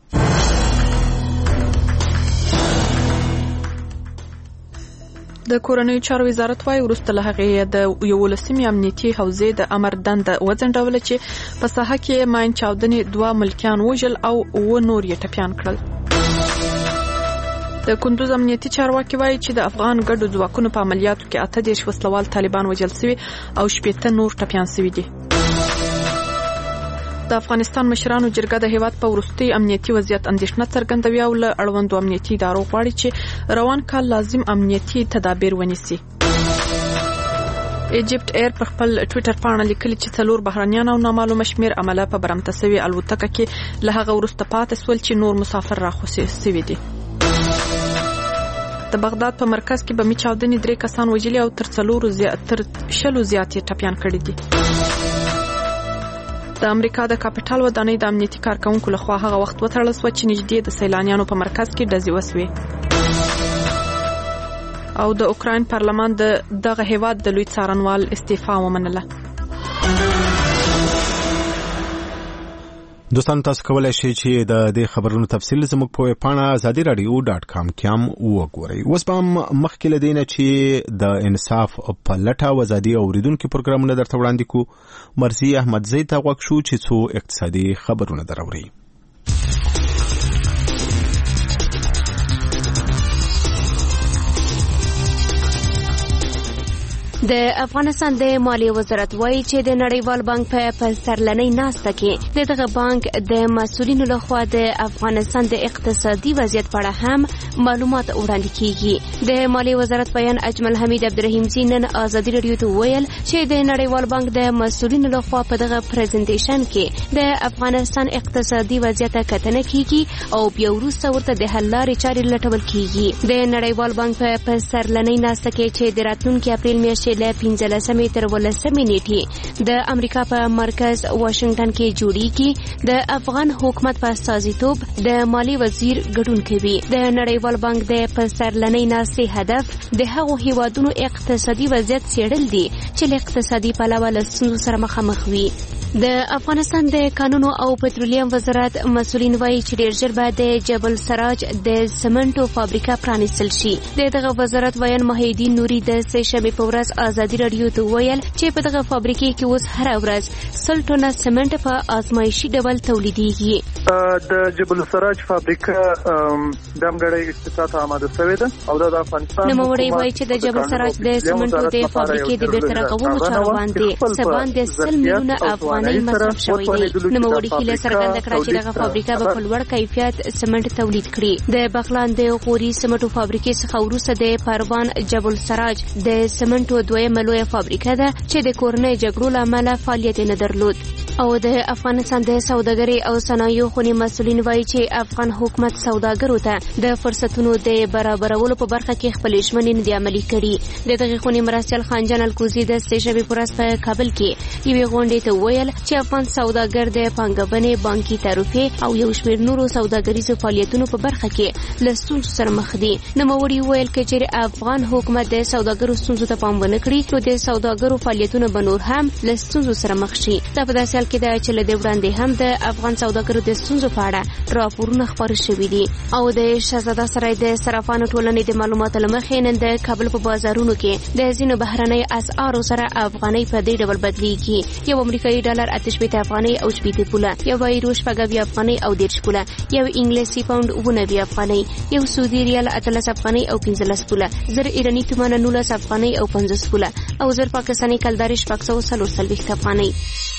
د کورنیو چارو وزارت وايي وروسته له هغې د 11 امنیتي حوزې د امر دنده وځنډول چې په ساحه کې ماین چاودنې 2 ملکیان وژل او 9 نور یې ټپیان کړل. د کندوز امنیتي چارواکي وايي چې د افغان ګډو ځواکونو په عملیاتو کې 8 وسلوال طالبان وژل شوي او 18 نور ټپیان شوي دي. د افغانستان مشرانو جرګه د هیواد په وروستي امنیتي وضعیت اندېښنه څرګندوي او له اړوندو امنیتي ادارو غواړي چې روان کال لازم امنیتي تدابیر ونیسي. ایجپت ایر پر خپل ټوئیټر باندې لیکلي چې 4 بهرانيان او نامعلوم شمیر عمله په برمته شوی الوتکه کې له هغه وروسته پاتې سول چې نور مسافر راخوسي شوي دي. د بغداد په مرکز کې بمي چاودنې 3 کسان وژلي او تر 4 زیاتې ټپیان کړي دي. د امریکا د کاپټال ودانۍ د امنیتي کارکونکو لخوا هغه وخت وتړل شو چې نږدې د سیلانیانو په مرکز کې ډزې وسوې. او د اوکراین پارلمان دغه هیواد د لوی څارنوال استعفا ومنله. دوستان تاسو کولای شئ چې د دې خبرونو تفصیل زموږ په پاڼه azadiradio.com کې هم وګورئ. اوس به مخکې له دې نه چې د انصاف په لټه او ازادي اوریدونکو پروګرامونه درته وړاندې کوو مرزي احمدزی ته غوښ شو چې څو اقتصادي خبرونه دراوړي. د افغانستان د مالیې وزارت وایي چې د نړیوال بانک په سرلنۍ ناسته کې دغه بانک د مسؤلینو لخوا د افغانستان د اقتصادي وضعیت په اړه هم معلومات وړاندې کیږي. د مالیې وزارت بیان اجمل حمید عبدالرحیمزی نن ازادي رادیو ته ویل چې د نړیوال بانک د مسؤلینو لخوا په دغه پریزنټیشن کې د افغانستان اقتصادي وضعیت کتنه کیږي او بیا وروسته ورته د حل لارې چارې لټول کیږي. د نړیوال بانک په سرلنۍ ناسته کې چې د راتلونکي اپریل میاشتې له 15 تر 18 نیټې د امریکا په مرکز واشنگټن کې جوړیږي. د افغان حکومت په استازیتوب د مالی وزیر ګډون کوي. د نړیوال بانک د سرلنۍ ناستې هدف د هغو هیوادونو اقتصادي وضعیت څېړل دي چې له اقتصادي پلوه له ستونزو سره مخامخ وي. د افغانستان د کانونو او پټرولیم وزارت مسؤلین وایي چې ډېر ژر به د جبل سراج د سمنټو فابریکه پرانیستل شي. دغه وزارت ویان محی الدین نوري د سه شنبې په ورځ ازادي رادیو ته ویل چې په دغه فابریکه کې اوس هر ورځ 100 ټنه سمنټ په آزمایشي ډول تولیدېږي. د جبل سراج فابریکه دمګړی افتتاح آماده شوې ده او د افغانستان نوموړی وایي چې د جبل سراج د سمنټو د فابریکې د بیرته رغولو چارو باندې سبان د 100 میلیونه افغانۍ مصرف شوی دی. نوموړي هیله څرګنده کړه چې دغه فابریکه به په لوړ کیفیت سمنټ تولید کړي. د بغلان د غوري سمنټو فابریکې څخه وروسته د پروان جبل سراج د سمنټو دویمه لویه فابریکه ده چې د کورنۍ جګړو له امله فعالیت نه درلود. او د افغانستان د سوداګرۍ او صنایعو خونې مسؤلین وایي چې افغان حکومت سوداګرو ته د فرصتونو د برابرولو په برخه کې خپل ژمنې نه دي عملي کړي. د دغه خونې مرستیال خانجان الکوزي د سه شنبې په ورځ په کابل کې یوې غونډې ته ویل وویل چې افغان سوداګر د پانګونې بانکي تعرفې او یو شمېر نورو سوداګریزو فعالیتونو په برخه کې له ستونزو سره مخ دي. نوموړي وویل که چېرې افغان حکومت د سوداګرو ستونزو ته پام ونه کړي نو د سوداګرو فعالیتونه به نور هم له ستونزو سره مخ شي. دا په داسې حال کې ده چې له دې وړاندې هم د افغان سوداګرو د ستونزو په اړه راپورونه خپاره شوي دي او د شهزاده سرای د صرافانو ټولنې د معلوماتو له مخې نن د کابل په بازارونو کې د ځینو بهرنۍ اسعارو سره افغانۍ په دې ډول بدلیږي. یو امریکایي ډالر 88 افغانۍ او 80 پوله، یو یورو 80 افغانۍ او 10 پوله، یو انګلیسي پاوند 90 افغانۍ، یو سعودي ریال 18 افغانۍ او 15 پوله، زر ایرانی تومان 19 افغانۍ او 50 پوله او زر پاکستاني کلدار 640 افغانۍ.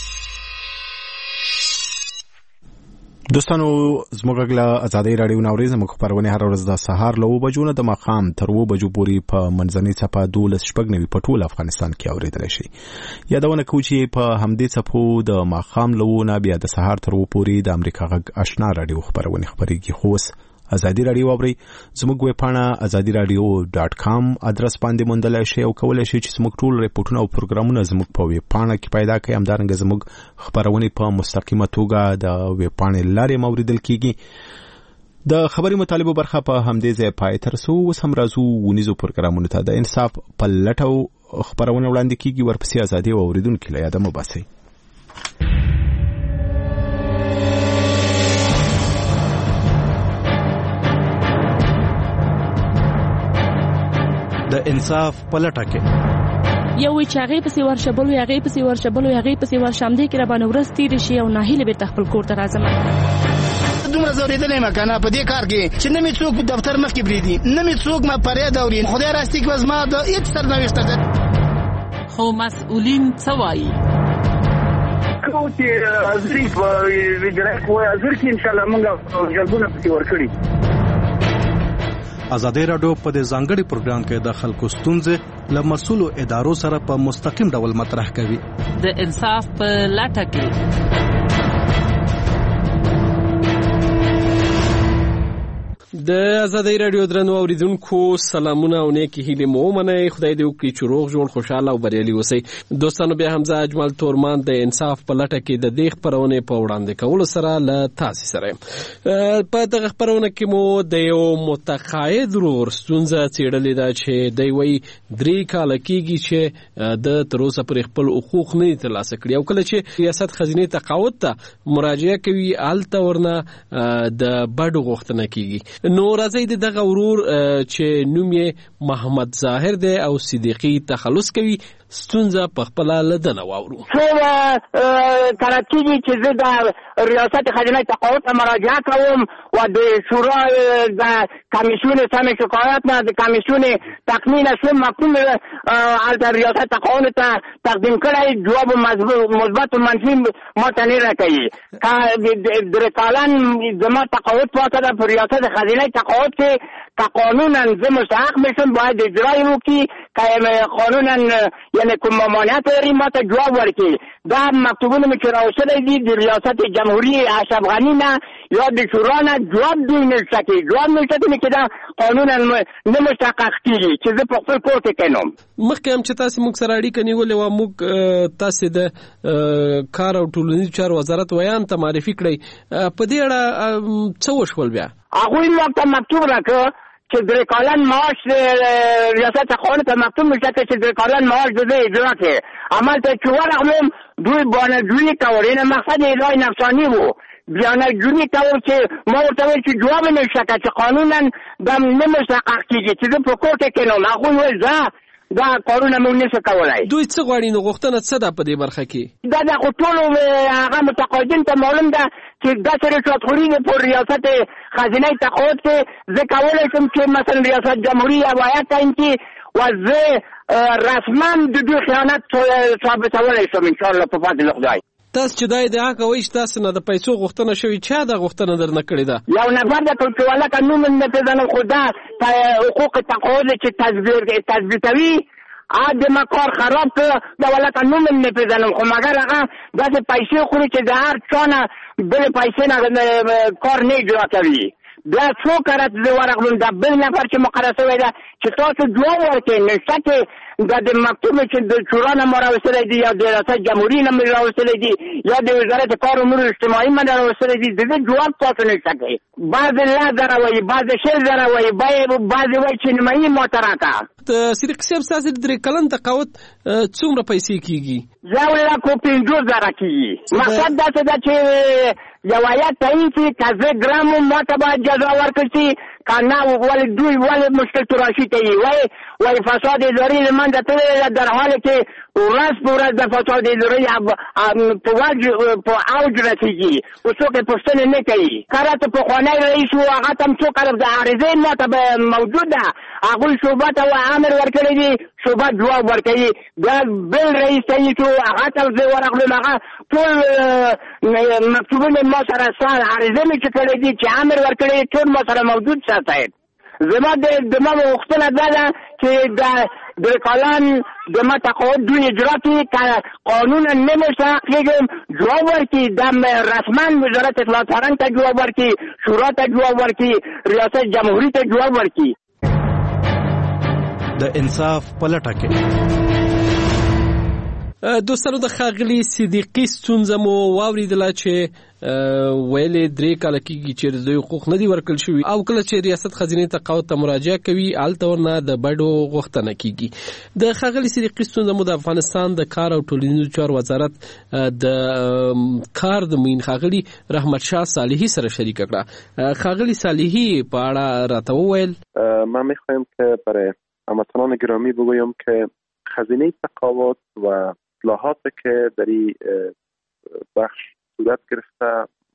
دوستانو زموږ له ازادي رادیو ناوري زموږ خبرونه هر ورځ د سهار له 9 بجو نه د ماښام تر 2 بجو پورې په منځنۍ څپه 12 په ټول افغانستان کې اوریدل شي. یادونه کوم چې په همدې څپو د ماښام له 9 بیا د سهار تر 2 پورې د امریکا غږ آشنا رادیو خبرونه خبريږي. خو ازادي رادیو اوري زموږ ویب پاڼه azadiradio.com ادرس باندې موندلای شئ او کولای شئ چې زموږ ټول ریپورتونه او پروګرامونه زموږ په ویب پاڼه کې پیدا کړئ. همدارنګه زموږ خبرونه په مستقیمه توګه د ویب پاڼې لارې موریدل کیږي. د خبري مطالبه برخه په همدې ځای پای تر سو وسم راځو ونیزو پروګرامونه ته د انصاف په لټو خبرونه وړاندې کیږي. ورپسې ازادي او اوریدونکو له یاده مو باسي. د انصاف په لټه کې یو چې هغه پسې ورشبلو هغه پسې ورشبلو هغه پسې ورشم دي کې را باندې ورستي رشي او ناهیله به تخپل کور ته راځم. دومره زوریدلې مکنه په دې کار کې چې نه می څوک دفتر مخ کې بریدي نه می څوک ما پرې دوري خدای راستي کې وزما د هیڅ سرنوشت ده. خو مسؤلین څه وایي؟ کوتي ازری په ویډرا کوه ازر کې ان شاء الله موږ جلبونه پکې ورکړي. ازادي رادیو په دې ځانګړي پروګرام کې د خلکو ستونزې له مسؤلو ادارو سره په مستقیم ډول مطرح کوي. د انصاف په لټه کې د ازادي رادیو درنو اوریدونکو سلامونه او نیکی هیله مو منئ. خدای دې وکړي چې روغ جوړ خوشاله او بریالي اوسئ. دوستانو بیا حمزه اجمل تورمان د انصاف په لټه کې د دې خبرونه په وړاندې کولو سره له تاسو سره په دغه خبرونه کې مو د یو متقاعد ورور ستونزه څېړلې ده چې دوی وایي 3 کال کېږي چې د تر اوسه پر خپل حقوق نه ترلاسه کړي او کله چې ریاست خزینه تقاعد ته مراجعه کوي الته ورنه د بډو غوښتنه کیږي. نو راځي دغه ورور چې نوم یې محمد ظاهر دی او صدیقی تخلص کوي ستونزه په خپل لدنه واورو. ترکیږي چې زه د ریاست خزینه تقاعد ته مراجعه کوم و د شورا د کمیسیون سم شکایت نه د کمیسیون تقنین سم مکتوب البته ریاست تقاعد ته تقدیم کړی جواب مثبت و منفی ما ته نه راکوي. در کالن زما تقاعد پاتې ده په ریاست خزینه تقاعد کې قانونا زه مستحق میشم باید اجرای وکړي که قانونا یعنی کوم ممانعت لري ما ته جواب ورکړي. دا مکتوبونه مې چې راوصلی دي د ریاست جمهوری اشرف غني نه یا د شورا نه جواب دوی نشته کوي. جواب نشته کوي چې دا قانونا نه مستحقق کېږي چې زه په خپل کور کې کینم. مخکې هم چې تاسو موږ سره اړیکه نیولې وه موږ تاسو د کار او ټولنیزو چارو وزارت ویان ته معرفي کړئ په دې اړه څه وشول بیا؟ هغوی موږ ته مکتوب راکړه چې درې کالن معاش ریاست تقاعد ته مکتوب میشه چې درې کالن معاش د اجرا کې عمل ته چې ورغلم دوی بانجویی کول. این مقصد اجرای نفسانی و بیانجویی کول چې ما ورته ویل چې جواب نشته چې قانونا دا نه مستحقق کېږي چې زه په کور کې کینم. هغوی ویل دا کارونه موږ نشو کولای. دوی څه غواړي نو غوښتنه څه ده په دې برخه کې؟ دا د ټولو هغه متقاعدین ته معلوم ده چې داسې رشوتخوري ده په ریاست خزینه تقاعد کې. زه کولی شم چې مثلا ریاست جمهوری هوایت تعیین کړي و زه رسما د دوی خیانت ثابتولی شم انشاءالله په فضل خدای. تاسو چې دا ادعا کوئ چې تاسو نه د پیسو غوښتنه شوې چا دا غوښتنه درنه کړې ده؟ یو نفر د ټولواله قانون نه پیژنم خو دا حقوق تقاعد چې تثبیتوي د ما کار خراب کړ د ولا قانون نه پیژنم خو مګر هغه داسې پیسې خوري چې د هر چا نه بل پیسې نه کار نه اجرا کوي. بیا څو کارت زه ورغلم د بل نفر چې مقرر شوی ده چې تاسو جواب ورکړئ نشته چې د مکتوب چې د شورا نه مو راوستلی دي یا د ریاست جمهوري نه مو راوستلی دي یا د وزارت کار امور اجتماعي نه راوستلی دي د دې جواب تاسو نشته کوئ. بعضې 10,000 وایي، بعضې 6,000 وایي، بعضې وایي چې نیمایي ما ته راکړه. صدیق صاحب ستاسې د 3 کلن تقاعد څومره پیسې کېږي؟ 1,50,000 کېږي. مقصد داسې ده چې یو آیت تعیین شي که زه ګرام وم ما ته باید جزا ورکړل شي که نه ولې دوی ولې مشکل تراشي کوي وایي فساد اداري له منځه تللی ده در حالی چې ورځ په ورځ د فساد اداري په اوج رسېږي خو څوک یې پوښتنې نه کوي. که راته پخوانی رئیس و هغه ته هم څو کاله د عارضې ما ته موجود ده هغوی شعبه ته امر ورکړی دي شعبه جواب ورکوي. بیا بل رئیس تعیین شو هغه ته زه ورغلم هغه ټول مکتوبونه ما سره عارضې مې چې کړی دي چې امر ورکړی ټول ما سره موجود ساتئ. زما دما غوښتنه دا ده چې د کالان دما تقاعد دوی اجرا کړي که قانونا نمیشه کېږم جواب ورکړي د رسما وزارت اطلاعات فرهنګ ته جواب ورکړي شورا ته جواب ورکړي ریاست جمهوري ته جواب ورکړي. د انصاف پلټه کې دوستانو د ښاغلي صدیقي ستونزه مو واورېدله چې ویلې 3 کاله کېږي چې دوی حقوق نه دي ورکړل شوي او کله چې ریاست خزینې تقاعد ته مراجعه کوي هلته ورنه د بډو غوښتنه کېږي. د ښاغلي صدیقي ستونزه مو د افغانستان د کار او ټولنیزو چارو وزارت د کار د معین ښاغلي رحمت شاه صالحي سره شریکه کړه. ښاغلي صالحي په اړه راته وویل من میخوایم که برای هموطنان گرامی بگویم که خزینه تقاعد و اصلاحاتی که در این بخش صورت گرفته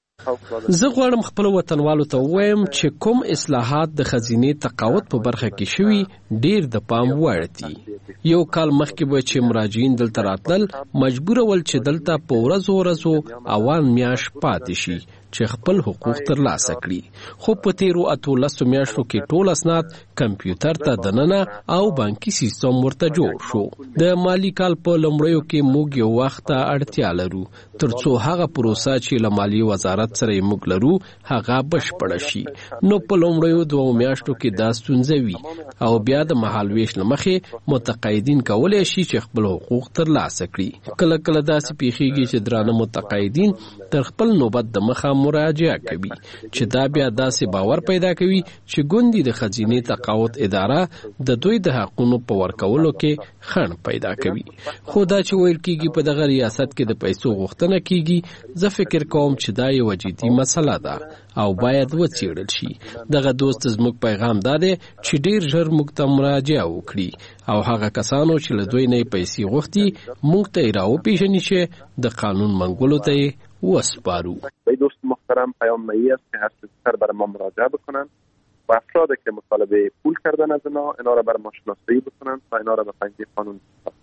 زه غواړم خپل وطنوالو ته ووایم چې کوم اصلاحات د خزینې تقاعد په برخه کې شوي ډیر د پام وړ دي. یو کال مخکې به چې مراجعین دلته راتلل مجبور ول چې دلته په ورځو اوان میاش پاتې شي چې خپل حقوق ترلاسه کړي خو په تیرو 18 میاشتو کې ټول اسناد کمپیوټر ته دننه او بانکي سیستم ورته جوړ شو. د مالی کال په لومړیو کې موږ یو وخت اړتیا لرو ترڅو هغه پروسه چې له مالی وزارت سره موږ لرو هغه بشپړ شي. نو په لومړیو 2 میاشتو کې دا ستونزه وي او بیا د مهال ویش لمخې متقاعدین کولای شي چې خپل حقوق ترلاسه کړي. کله کله داسې پیښیږي چې درانه متقاعدین تر خپل نوبت د مخه مراجعه کوي چې دا بیا داسې باور پیدا کوي چې ګوندې د خزینې تقاعد اداره د دوی د حقونو په ورکولو کې خنډ پیدا کوي. خو دا چې ویل کېږي په دغه ریاست کې د پیسو غوښتنه کېږي زه فکر کوم چې دا یو جدي مسله ده او باید وڅېړل شي. دغه دوست زموږ پیغام دا دی چې ډیر ژر موږ ته مراجعه وکړي او هغه کسانو چې له دوی نه پیسې غوښتي موږ ته راوپېژني چې د قانون منګولو ته وسپارو. دوست محترم پیام مایی است که هر زودتر برای ما مراجعه بکنن و افرادی که مطالبه پول کردن از اینا را بر ما شناسایی بکنن تا اینا را به پنجه قانون بسپارن.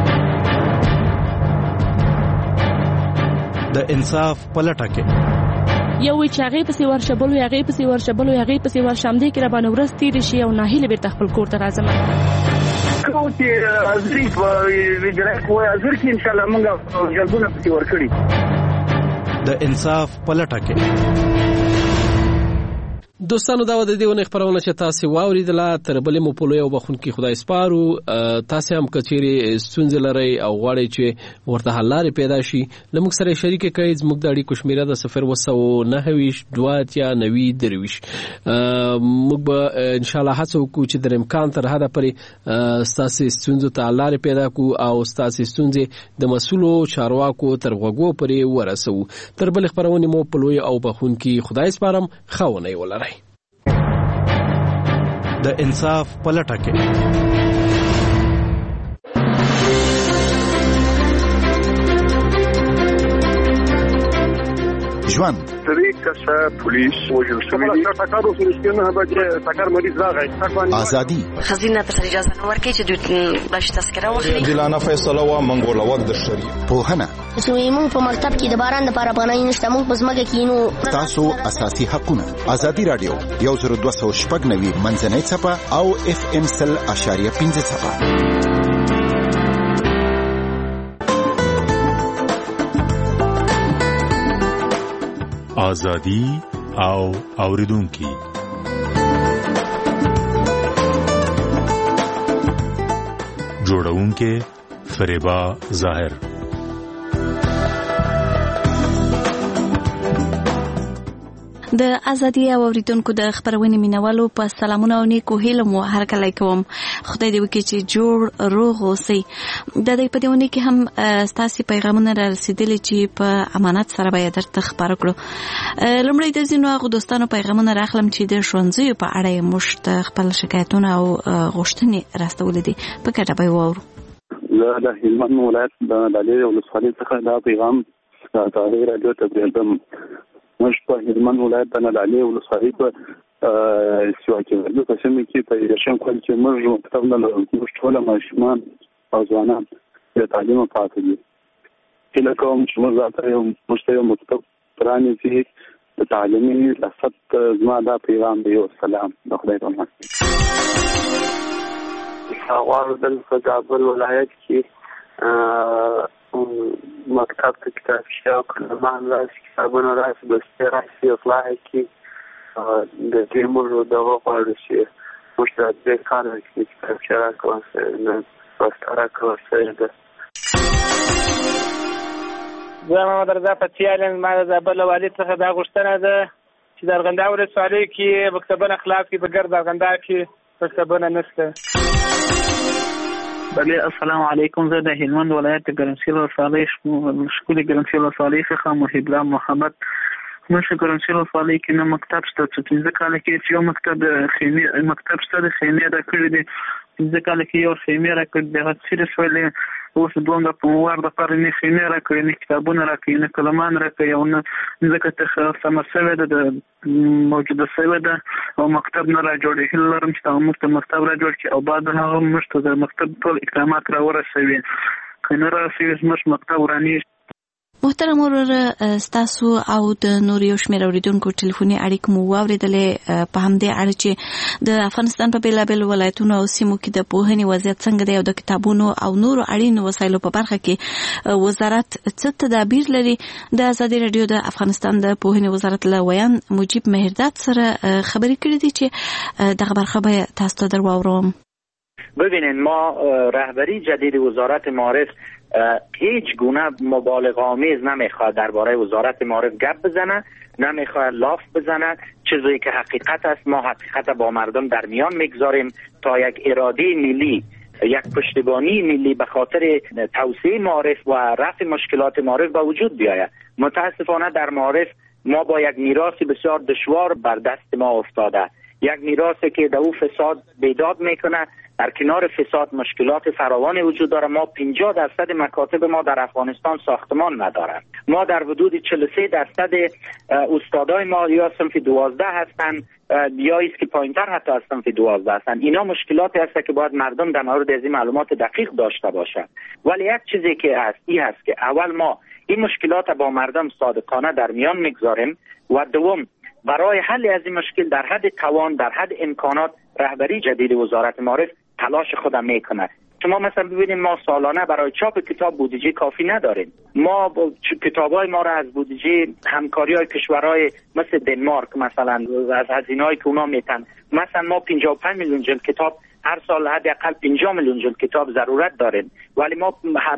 د انصاف پلټه کې یو چې هغه پسې ورشبلو هغه پسې ورشامدې کې را باندې ورځ تیر شي او ناهیله بیرته خپل کور ته راځم. کوتي ازری په ویډرک وای ازر کې ان شاء الله موږ جلبونه پسې ورکړي. د انصاف پلټه کې دوستانو دا د دې ونه خبرونه چې تاسو واوریدله تر بلې مو په لوی او بخونکي خدای سپارو. تاسو هم کچېری ستونزې لرئ او غواړئ چې ورته حل لارې پیدا شي لموږ سره شریک کړئ. زموږ د اړیکو شمیره د 0292293 موږ به ان شاء الله هڅه وکړو چې د امکان تر حده پورې تاسو ستونزو ته حل لارې پیدا کړو او تاسو ستونزې د مسؤلو چارواکو تر غوږو پورې ورسوو. تر بلې خبرونه مو په لوی او بخونکي خدای سپارم خاونې ولرئ. د انصاف پلټه کې ژوند پولیس وجل شوی دی تکارو سرسکنه به تکار مریض راغی ازادي خزینه ته اجازه نه ورکړي چې دوی باش تذکره واخلي. دلانه فیصله و منګول وخت د شری پوهنه زموږ په مکتب کې د باران لپاره پناه نشته موږ په ځمکه کې نو تاسو اساسي حقونه. ازادي رادیو 10290 منځنۍ صفه او FM 100.5 صفه. ازادي او اوریدونکي جوړونکې فریبا ظاهر. د ازادي اوریدونکو د خبرونې مینوالو په سلامونه او نیکو هیله مو هرکلی کوم. خدای دې وکړي چې جوړ روغ اوسئ. د دې په دیونه کې هم ستاسو پیغامونه را رسیدلي چې په امانت سره باید درته خبر کړو. لومړی د ځینو هغو دوستانو پیغامونه راخلم چې د ښوونځیو په اړه یې موږ خپل شکایتونه او غوښتنې راستولې دي. په ګډه به یې واورو. زه د هلمند ولایت د دالۍ ولسوالۍ څخه دا پیغام ازادي راډیو ته پرېږدم. موږ په هلمند ولایت د دالۍ ولسوالۍ په سیوا کې په سیمه کې په یشم کول چې موږ مکتب نه لرو. موږ ټول ماشومان او ځوانان د تعلیم پاتې دي. کله کوم چې موږ ته یو مکتب پرانیزي د تعلیمي ریاست زما دا پیغام دی. سلام د خدای په امان. غواړو دلته کابل ولایت کې مکتب ته کتابچه او قلمان راشي، کتابونه راشي، بستې راشي، اصلاح کې د دې موږ دغه غواړو چې موږ ته دې کار وکړي، کتابچه راکړل شوې ده، بسته راکړل شوې ده. زه محمد رضا پتیال ما د زابل والي څخه دا غوښتنه ده چې د ارغنداب ولسوالۍ کې مکتبونه خلاف کې په ګرد ارغنداب کې مکتبونه نشته. بله السلام علیکم. زه د هلمند ولایت د ګرمسیر ولسوالۍ ښکلې ګرمسیر ولسوالۍ څخه محب الله محمد. موږ ګرمسیر ولسوالۍ کې نه مکتب شته چې 15 کاله کې چې یو مکتب شته د خیمې راکړي دي. 15 کاله کې یو خیمې راکړي دي، هغه څیرې شولې. اوس دوم د پموار دپاره نه خیمې راکړي، نه کتابونه راکړي، نه قلمان راکړي او نه ځکه ته سمه شوې ده، د موجوده شوې ده او مکتب نه را جوړي. هیله لرم چې هغه موږ ته مکتب را جوړ کړي او بعد هغه موږ ته د مکتب ټول اقدامات را ورسوي. که نه راسوي زموږ مکتب ورانېږي. محترم ورور ستاسو او د نور یو شمېر اوریدونکو ټلیفوني اړیکې مو واورېدلې په همدې اړه چې د افغانستان په بېلابېلو ولایتونو او سیمو کې د پوهنې وضعیت څنګه دی او د کتابونو او نورو اړینو وسایلو په برخه کې وزارت څه تدابیر لري. د ازادي راډیو د افغانستان د پوهنې وزارت له ویان مجیب مهرداد سره خبرې کړې دي چې دغه برخه به تاسو ته در واوروم. ببینید ما رهبری جدید وزارت معارف هیچ گونه مبالغه آمیز نمیخواد درباره وزارت معارف گپ بزنه، نمیخواد لاف بزنه. چیزی که حقیقت است ما حقیقت با مردم در میان میگذاریم تا یک اراده ملی، یک پشتیبانی ملی به خاطر توسعه معارف و رفع مشکلات معارف به وجود بیاید. متاسفانه در معارف ما با یک میراث بسیار دشوار بر دست ما افتاده، یک میراثی که در او فساد بیداد میکنه. در کنار فساد مشکلات فراوانی وجود داره. ما 50% مکاتب ما در افغانستان ساختمان ندارند. ما در حدود 43% استادای ما یا صنف 12 هستند یا است که پایینتر حتی از صنف 12 هستند. اینا مشکلاتی هست که باید مردم در مورد از این معلومات دقیق داشته باشند. ولی یک چیزی که هست این هست که اول ما این مشکلات با مردم صادقانه در میان میگذاریم و دوم برای حل از این مشکل در حد توان، در حد امکانات رهبری جدید وزارت معارف تلاش خود میکنه. شما مثلا ببینید ما سالانه برای چاپ کتاب بودجه کافی نداریم. ما کتابای ما را از بودجه همکاری‌های کشورهای مثل دنمارک مثلا از هزینه‌ای که اونا میتن، مثلا ما 55 میلیون جلد کتاب هر سال حداقل 50 میلیون جلد کتاب ضرورت داریم، ولی ما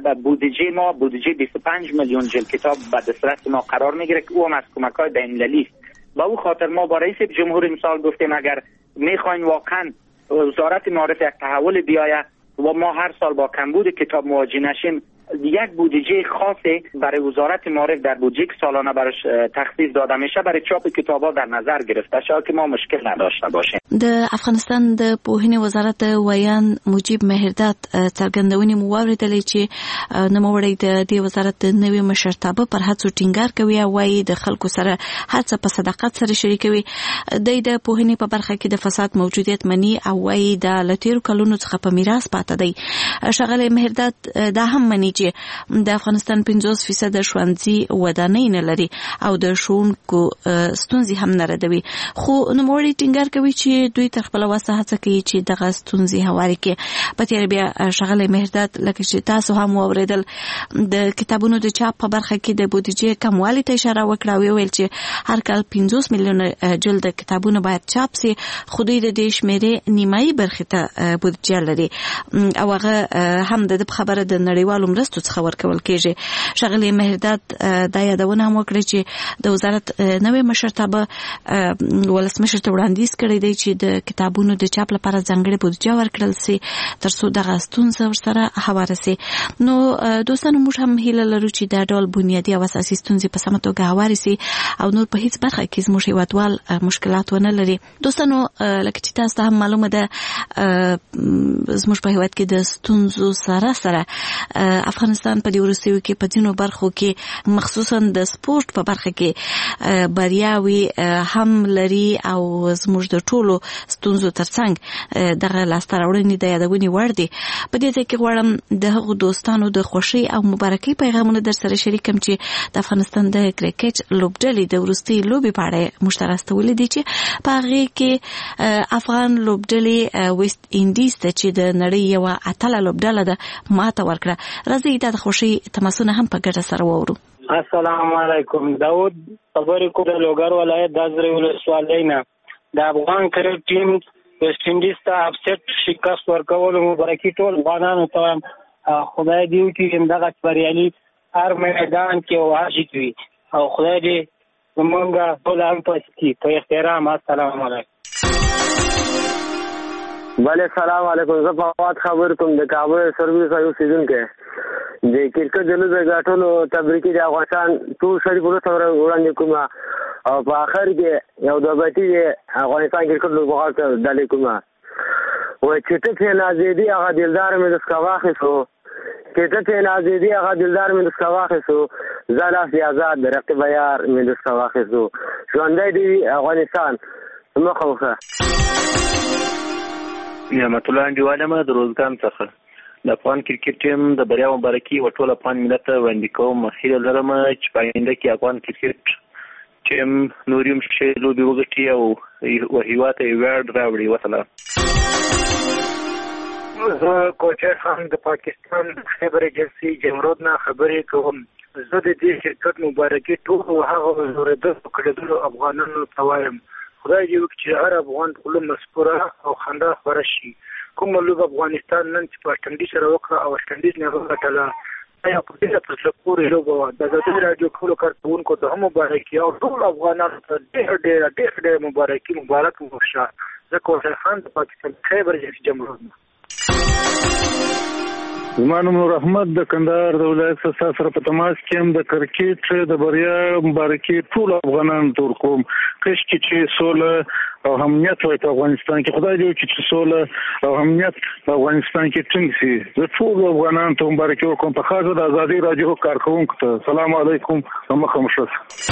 بودجه 25 میلیون جلد کتاب به دسترس ما قرار میگیره که او هم از کمک‌های بین‌المللی است. با او خاطر ما با رئیس جمهور مثال گفتیم اگر میخواین واقعا وزارت معارف یک تحول بیاید و ما هر سال با کمبود کتاب مواجه نشیم، یک بودجه خاصی برای وزارت معارف در بودجه که سالانه براش تخصیص داده میشه برای چاپ کتابا در نظر گرفته شود که ما مشکل نداشته باشیم. د افغانستان د پوهنې وزارت ویان مجیب مهرداد څرګندونې مو واورېدلې چې نوموړی د دې وزارت د نوي مشرتابه پر هڅو ټینګار کوي او وايي د خلکو سره هر څه په صداقت سره شریکوي. د پوهنې په برخه کې د فساد موجودیت مني او وايي د لتیرو کلونو څخه په میراث پاتې دی. ښاغلی مهرداد دا هم مني چې د افغانستان 50% ښوونځي ودانۍ نه لري او د ښوونکو ستونزې هم نه ردوي. خو نوموړي ټینګار کوي چې دوی تر خپله وسه هڅه کوي چې دغه ستونزې هوارې کړي. په تېره بیا ښاغلی مهرداد لکه چې تاسو هم واورېدل د کتابونو د چاپ په برخه کې د بودیجې کموالي ته اشاره وکړه او ویل چې هر کال 50 میلیونه جلد کتابونه باید چاپ سي، خو دوی د دې شمیرې نیمایي برخې ته بودیجه لري او هغه هم د خبره د نړیوالو مرستو څخه ورکول کېږي. ښاغلی مهرداد دا یادونه هم وکړه چې د وزارت نوې مشرتابه ولسمشر ته وړاندیز کړی دی چې د کتابونو د چاپ لپاره ځانګړې بودیجه ورکړل سي ترڅو دغه ستونزه ورسره هواره سي. نو دوستانو موږ هم هیله لرو چې دا ډول بنیادي او اساسي ستونزې په سمه توګه هوارې سي او نور په هیڅ برخه کې زموږ هیوادوال مشکلات ونه لري. دوستانو لکه چې تاسو ته هم معلومه ده زموږ په هیواد کې د ستونزو سره سره افغانستان په دې وروستیو کې په ځینو برخو کې مخصوصا د سپورت په برخه کې بریاوي هم لري او زموږ د ټولو ستونزو ترڅنګ دغه لاسته راوړنې د یادونې وړ دي. په دې ځای کې غواړم د هغو دوستانو د خوښۍ او مبارکۍ پیغامونه در سره شریکم چې د افغانستان د کرکټ لوبډلې د وروستۍ لوبې په اړه موږ ته راستولي دي چې په هغې کې افغان لوبډلې ویسټ انډیز ته چې د نړۍ یوه اتله لوبډله ده ماته ورکړه. راځئ دا د خوښۍ تماسونه هم په ګډه سره واورو. السلام علیکم. داود خبرې کوم د لوګر ولایت د ازرې ولسوالۍ نه. د افغان کرکټ ټیم ویسټ انډیز ته اپسیټ شکست ورکولو مبارکي ټول افغانانو ته وایم. خدای دې وکړي دغه بریالي هر میدان کې واجد وي او خدای دې زمونږ ټول هم په احترام. السلام علیکم. بله سلام علیکم. زه فواد خبر کوم د کابل سرویس ایو سیزن کې د کرکټ د لوبې ګټلو تبریکي د افغانستان ټول شریک ولسمشر وړاندې کوم او په اخر کې یو د بټي افغانستان کرکټ لوبغاړو ډلې کوم و چې ته نازیدي هغه دلدار مې د سکواخې سو چې ته نازیدي هغه دلدار مې د سکواخې سو زالاف آزاد رقیب یار مې د سکواخې سو ژوندی دی افغانستان مخه وخه. نعمت الله انډیواله ما د روزګان څخه د افغان کرکټ ټیم د بریا مبارکي و ټول افغان ملت ته وړاندې کوم. هیله لرم چې په آینده کې افغان کرکټ ټیم نور هم ښې لوبې وګټي او هیواد ته ویاړ راوړي. وسلام. زه کوچر خان د پاکستان خبر ایجنسی جمرود نه خبرې کوم. زه د دې کرکټ مبارکي ټول هغه زوردو کړدلو افغانانو ته وایم. خدای دې وکړي چې هر افغان ټول مسپوره او خندا خور شي. کوم لوب افغانستان نن چې په اټنډي سره وکړه او اټنډي نه وګټله یا په دې په سپورې لوب د زړه راډیو کولو کارکونکو ته هم مبارکي او ټول افغانانو ته ډېر مبارکي مبارک وشه. زه کوچر خان د پاکستان خبر ایجنسی جمرود. زما نوم نور احمد د کندهار د ولایت څخه سره په تماس کې هم د کرکټ د بریا مبارکي ټول افغانانو ته ورکوم. کاشکې چې سوله او امنیت وای په افغانستان کې. خدای دې وکړي چې سوله او امنیت په افغانستان کې ټینګ شي. زه ټول افغانانو ته مبارکي ورکوم په خاصه د ازادي راډیو کارکونکو ته. السلام علیکم مخه مشرف.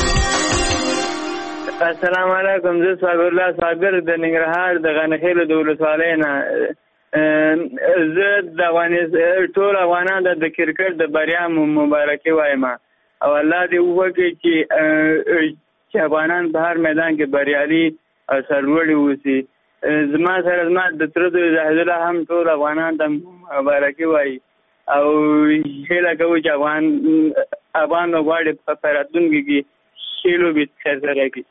السلام علیکم. زه صابر الله صابر د ننګرهار د غنخیل د ولسوالۍ نه. زه د ټول افغانانو د کرکټ د بریا مبارکي وایم او الله دې وکړي چې افغانان په هر میدان کې بریالي او سرلوړي اوسي. زما سره زما د تره زوی زاهدالله هم ټول افغانان ته مبارکي وایي او هیله کوو چې افغان لوبغاړي په راتلونکي کې ښې لوبې ترسره کړي.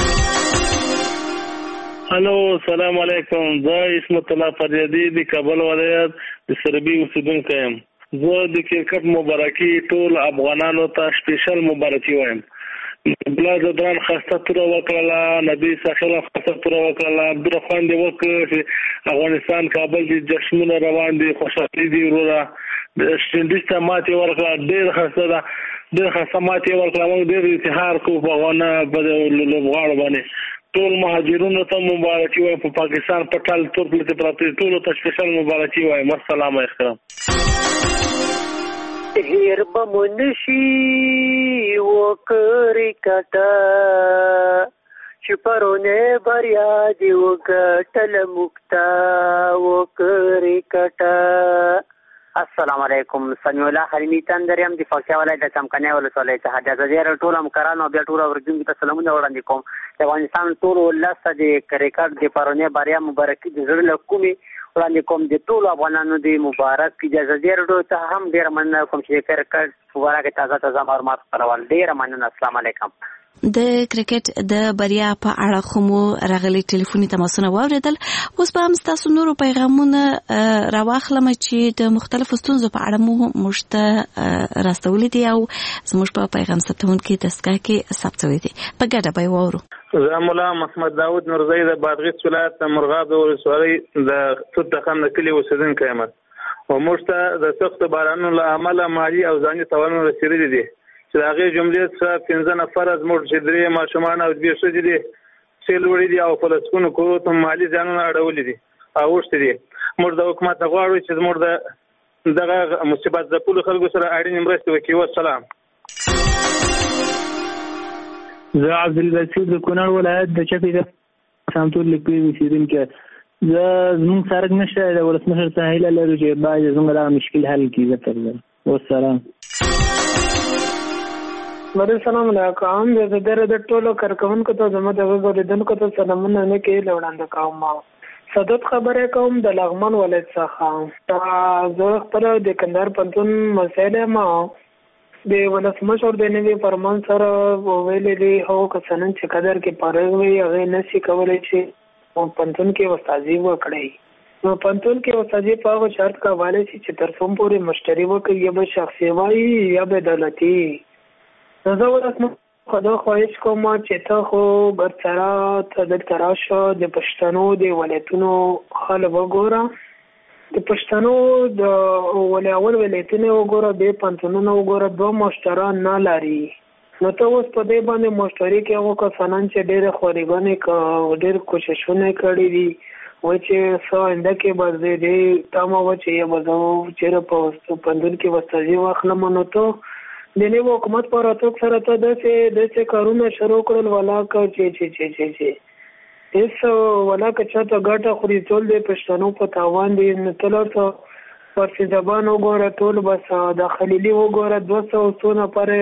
هلو سلام علیکم. زه عصمت الله فریادي د کابل ولایت د سربي اوسیدونکی یم. زه د کرکټ مبارکي ټول افغانانو ته سپیشل مبارکي وایم. بلا زدران خاصه توره وکړله، نبی ساخله خاصه توره وکړله، عبدالرحمن دې وکړ چې افغانستان کابل دې جشنونه روان دي، خوشحالي دي وروره. سټنډیز ته ماتې ورکړه، ډېر خاصه ده، ډېر خاصه ماتې ورکړه. موږ ډېر افتخار کوو په افغانه په لوبغاړو باندې. ټول مهاجرونو ته مبارکي وایم. په پاکستان په ټال تور پلته پراته ټولو ته سپیشل مبارکي وایم. السلام علیکم. هیر بمنشی وکری کټا چې پرونه بریا دی وکټل مکتا وکری کټا السلام علیکم. سمیع الله حلیمی تندریم د فاکتیا ولایت د څمکنیو ولسوالۍ څخه د ازادي راډیو ټول همکارانو بیا ټول اورېدونکو ته سلامونه وړاندې کوم. د افغانستان ټول ولس ته د کرکټ د پرونی بریا مبارکي د زړه له کومې وړاندې کوم. د ټول افغانانو د مبارک د ازادي راډیو ته هم ډېره مننه کوم چې د کرکټ په اړه تازه تازه معلومات خپرول. ډېره مننه. السلام علیکم. د کرکټ د بریا په اړه خو راغلي ټلیفوني تماسونه واوریدل. اوس به هم تاسو نورو پیغامونه راواخلم چې د مختلفو ستونزو په اړه مو مشته راستولې دي او زموږ په پیغام ثبتونکو دستګاه کې ثبتوي دي. په ګډه به وورو. زه مولا محمد داود نورزی د بادغیس ولایت د مرغاب ولسوالۍ د توت خان د کلي اوسیدونکی یم او موږ ته د سخت بارانونو له امله مالي او ځاني تاوانونه رسېدلي دي چې د هغې جملې څخه 15 نفره زموږ چې 3 ماشومان او 2 ښځې دي سیل وړي دي او په لسګونو کورو ته مالي زیانونه اړولي دي او اوښتي دي. موږ د حکومت نه غواړو چې زموږ د دغه مصیبت ځپلو خلکو سره اړینې مرستې وکړي. والسلام. زه عبدالبصیر د کونړ ولایت د چپې د سامتور لیکوي اوسېدونکی. زه زموږ سرک نشته د ولسمشر څخه هیله لرو چې باید زموږ دغه مشکل حل کړي. زه فرض. والسلام. السلام علیکم. زه د ټولو کارکونکو ته زما د غوړېدونکو ته سلامونه نه کې لوړاند کوم. صدت خبره کوم د لغمان ولایت څخه. زه خپل د کندهار پنتون مسایل ما د ولسمشر د نوي فرمان سره ویلې دي هو کسانن چې قدر کې پاره وي هغه نشي کولای چې پنتون کې وستازي وکړي. نو پنتون کې وستازي په هغه شرط کولای شي چې تر څوم پورې مشتری وکړي یا به شخصي وي یا به دولتي. زه ولسمشر خدا خواهش کوم چې ته خو برسره ته دلته راشه د پښتنو د ولایتونو حال وګوره. د پښتنو د اول ولایتونه وګوره به پنځونو وګوره دوه مشتران نه لري. نو ته اوس په دې باندې مشتری کې هغه کسان چې ډېر خوريګانې ډېر کوششونه کړي دي و چې څو انده کې بس دې تاسو و چې یو بزو چې په پندون کې وستازي واخلم. نو ته د نوي حکومت پر اتوک سره ته داسې کارونه شروع کړل ولاکه چې هیڅ ولاکه چاته ګټه خوري ټول د پښتنو په تاوان دي. نو تلر ته پر زبان وګوره ټول بس د خلیلي وګوره 200 څونه پر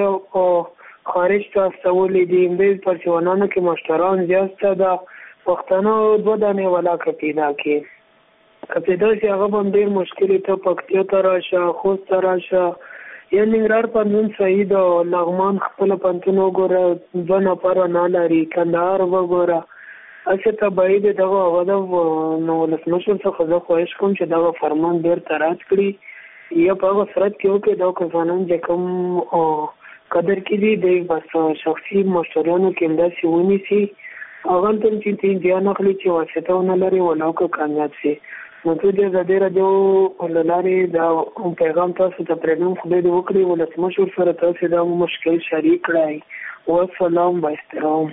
خارج ته استولې دي. د پرچوانانو کې مشتران زیاسته د پښتنو 2 دانې ولاکه پیدا کړي. که پیدا شي هغه هم ډېر مشکل ته پکتیا ته راشه خوست ته راشه یا ننګرهار پنځون صحیح د لغمان خپل پنځون وګوره 2 نفر نه لري. کندهار وګوره اڅه ته باید دغه غوډه نو ولسمشر څخه زه خواهش کوم چې دغه فرمان ډېر تراج کړي یا په هغه صورت کې وکړي دا کسانان چې کوم قدر کې دي د بس شخصي مشتریانو کې همداسې ونیسي هغه ته چې ځان اخلي چې واسطه نه لري ولاکه کامیاب شي. نو ته د ازادي راډیو لارې دا پیغام تاسو ته پرېږدم. خدای دې وکړي ولسمشر سره تاسو دا مشکل شریک کړئ. والسلام. با احترام.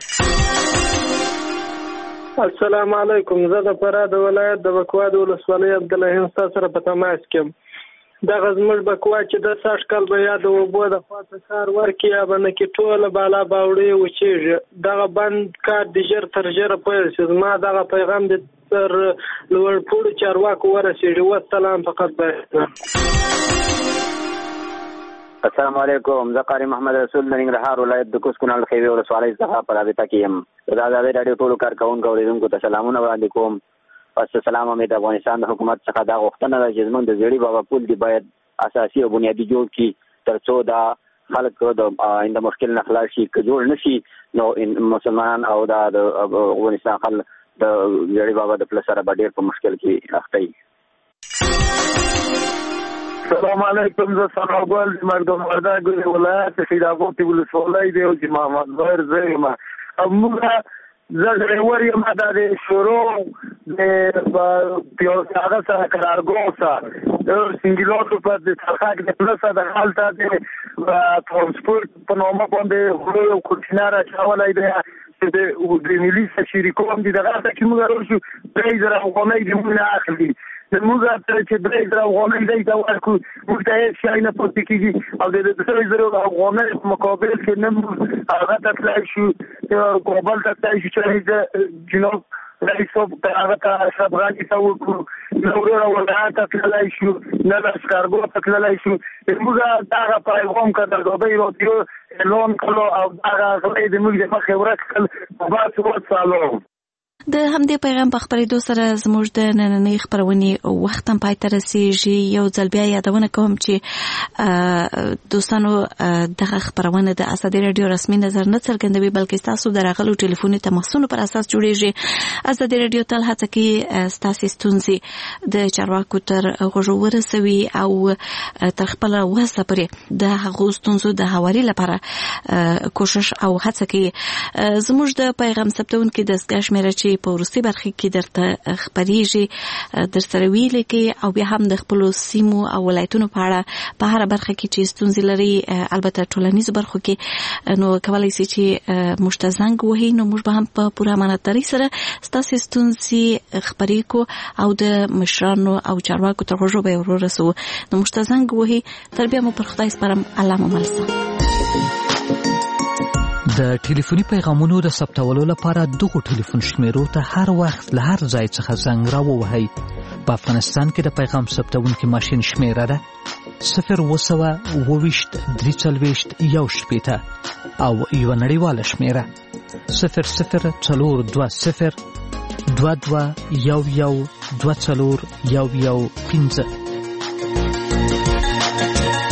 السلام علیکم. زه د فراه د ولایت د بکوا د ولسوالۍ عبدالرحیم تاسو سره په تماس کې. دغه زموږ بکوا چې د ساش کال به یاد وبو د خاطر کار ورکی یا باندې کې ټول بالا باوړې وچیږي. دغه بند کار د جر تر جر پیل شي. ما دغه پیغام د تر لوړ پوړ چارواکو ورسېږي. والسلام. فقط به السلام علیکم. زه قاری محمد رسول د ننګرهار ولایت د کوز کونړ خیوي ولسوالۍ څخه په رابطه کې یم. د ازادي راډیو ټولو کارکونکو اوریدونکو ته سلامونه وړاندې کوم. پس سلام امید افغانستان د حکومت څخه دا غوښتنه ده چې زموږ د زیړي بابا پل دی باید اساسي او بنیادي جوړ کړي تر څو دا خلک د آینده مشکل نه خلاص شي. که جوړ نشي نو مسلمان او د افغانستان خلک د زیړي بابا د پل سره به ډېر په مشکل کې اخته وي. السلام علیکم. زه ثناګل د مردم وردګ ولایت سیداګوت ولسوالۍ دی او چې محمد ظاهر زما موږ زه ډرایور یم. دا د شروع د پیاده سره قرارګاه سره د سنګلوټو په د څرخک د پلسه د حالته د ترانسپورت په نامه باندې غلو یو کوچنار اچولی دی چې د ملي شریکو هم دي. دغه ته چې موږ راشو 3,000 افغانۍ د موږ نه اخلي. موږ ته چې 3,000 افغانۍ دی ته ورکړو موږ ته هېڅ شی نه پاتې کېږي او د 3,000 افغانۍ په مقابل کې نه موږ هغه ته تللی شو کابل ته تللی شو چې جناب رئیس صاحب هغه ته اشرف غني ته وکړو نورو ولایت تللی شو نه لشکرګاه ته تللی شو موږ دغه پیغام کړه د دوی رادیو اعلان کړو او دغه غلې د موږ د مخې ورک کړ په سلام د همدې پیغام په خبرېدو سره زموږ د نننۍ خپرونې وخت هم پای ته رسیږي. یو ځل بیا یادونه کوم چې دوستانو دغه خپرونه د ازادي رادیو رسمي نظر نه څرګندوي بلکې تاسو د راغلو ټلیفوني تماسونو پر اساس جوړیږي. ازادي رادیو تل هڅه کوي ستاسو ستونزې د چارواکو تر غوږ ورسوي او تر خپل وسه پرې د هغو ستونزو د هواري لپاره کوشش او هڅه کوي. زموږ د پیغام ثبتونکو د دستګاه شمیره چې په وروستي برخه کې درته خبرېږي در سره ویلې کې او بیا هم د خپل سیمو او ولایتونو په اړه په هر برخه کې چې ستونزې لري البته ټولنیزو برخو کې نو کولای شي چې مشتزنګ وهي نو موږ به هم په پوره امانتداري سره ستاسو ستونزې خبرې کو او د مشرانو او چارواکو تر غوږو به ورسو. نو مشتزنګ وهي تر بیا مو پر خدای سپارم. الله مو ملسه. د ټلیفوني پیغامونو د ثبتولو لپاره دغه ټلیفون شمیرو ته هر وخت له هر ځای څخه زنګ راووهئ. په افغانستان کې د پیغام ثبتونکي ماشین شمیره ده 0202341 او یو نړیواله شمیره 004022112415.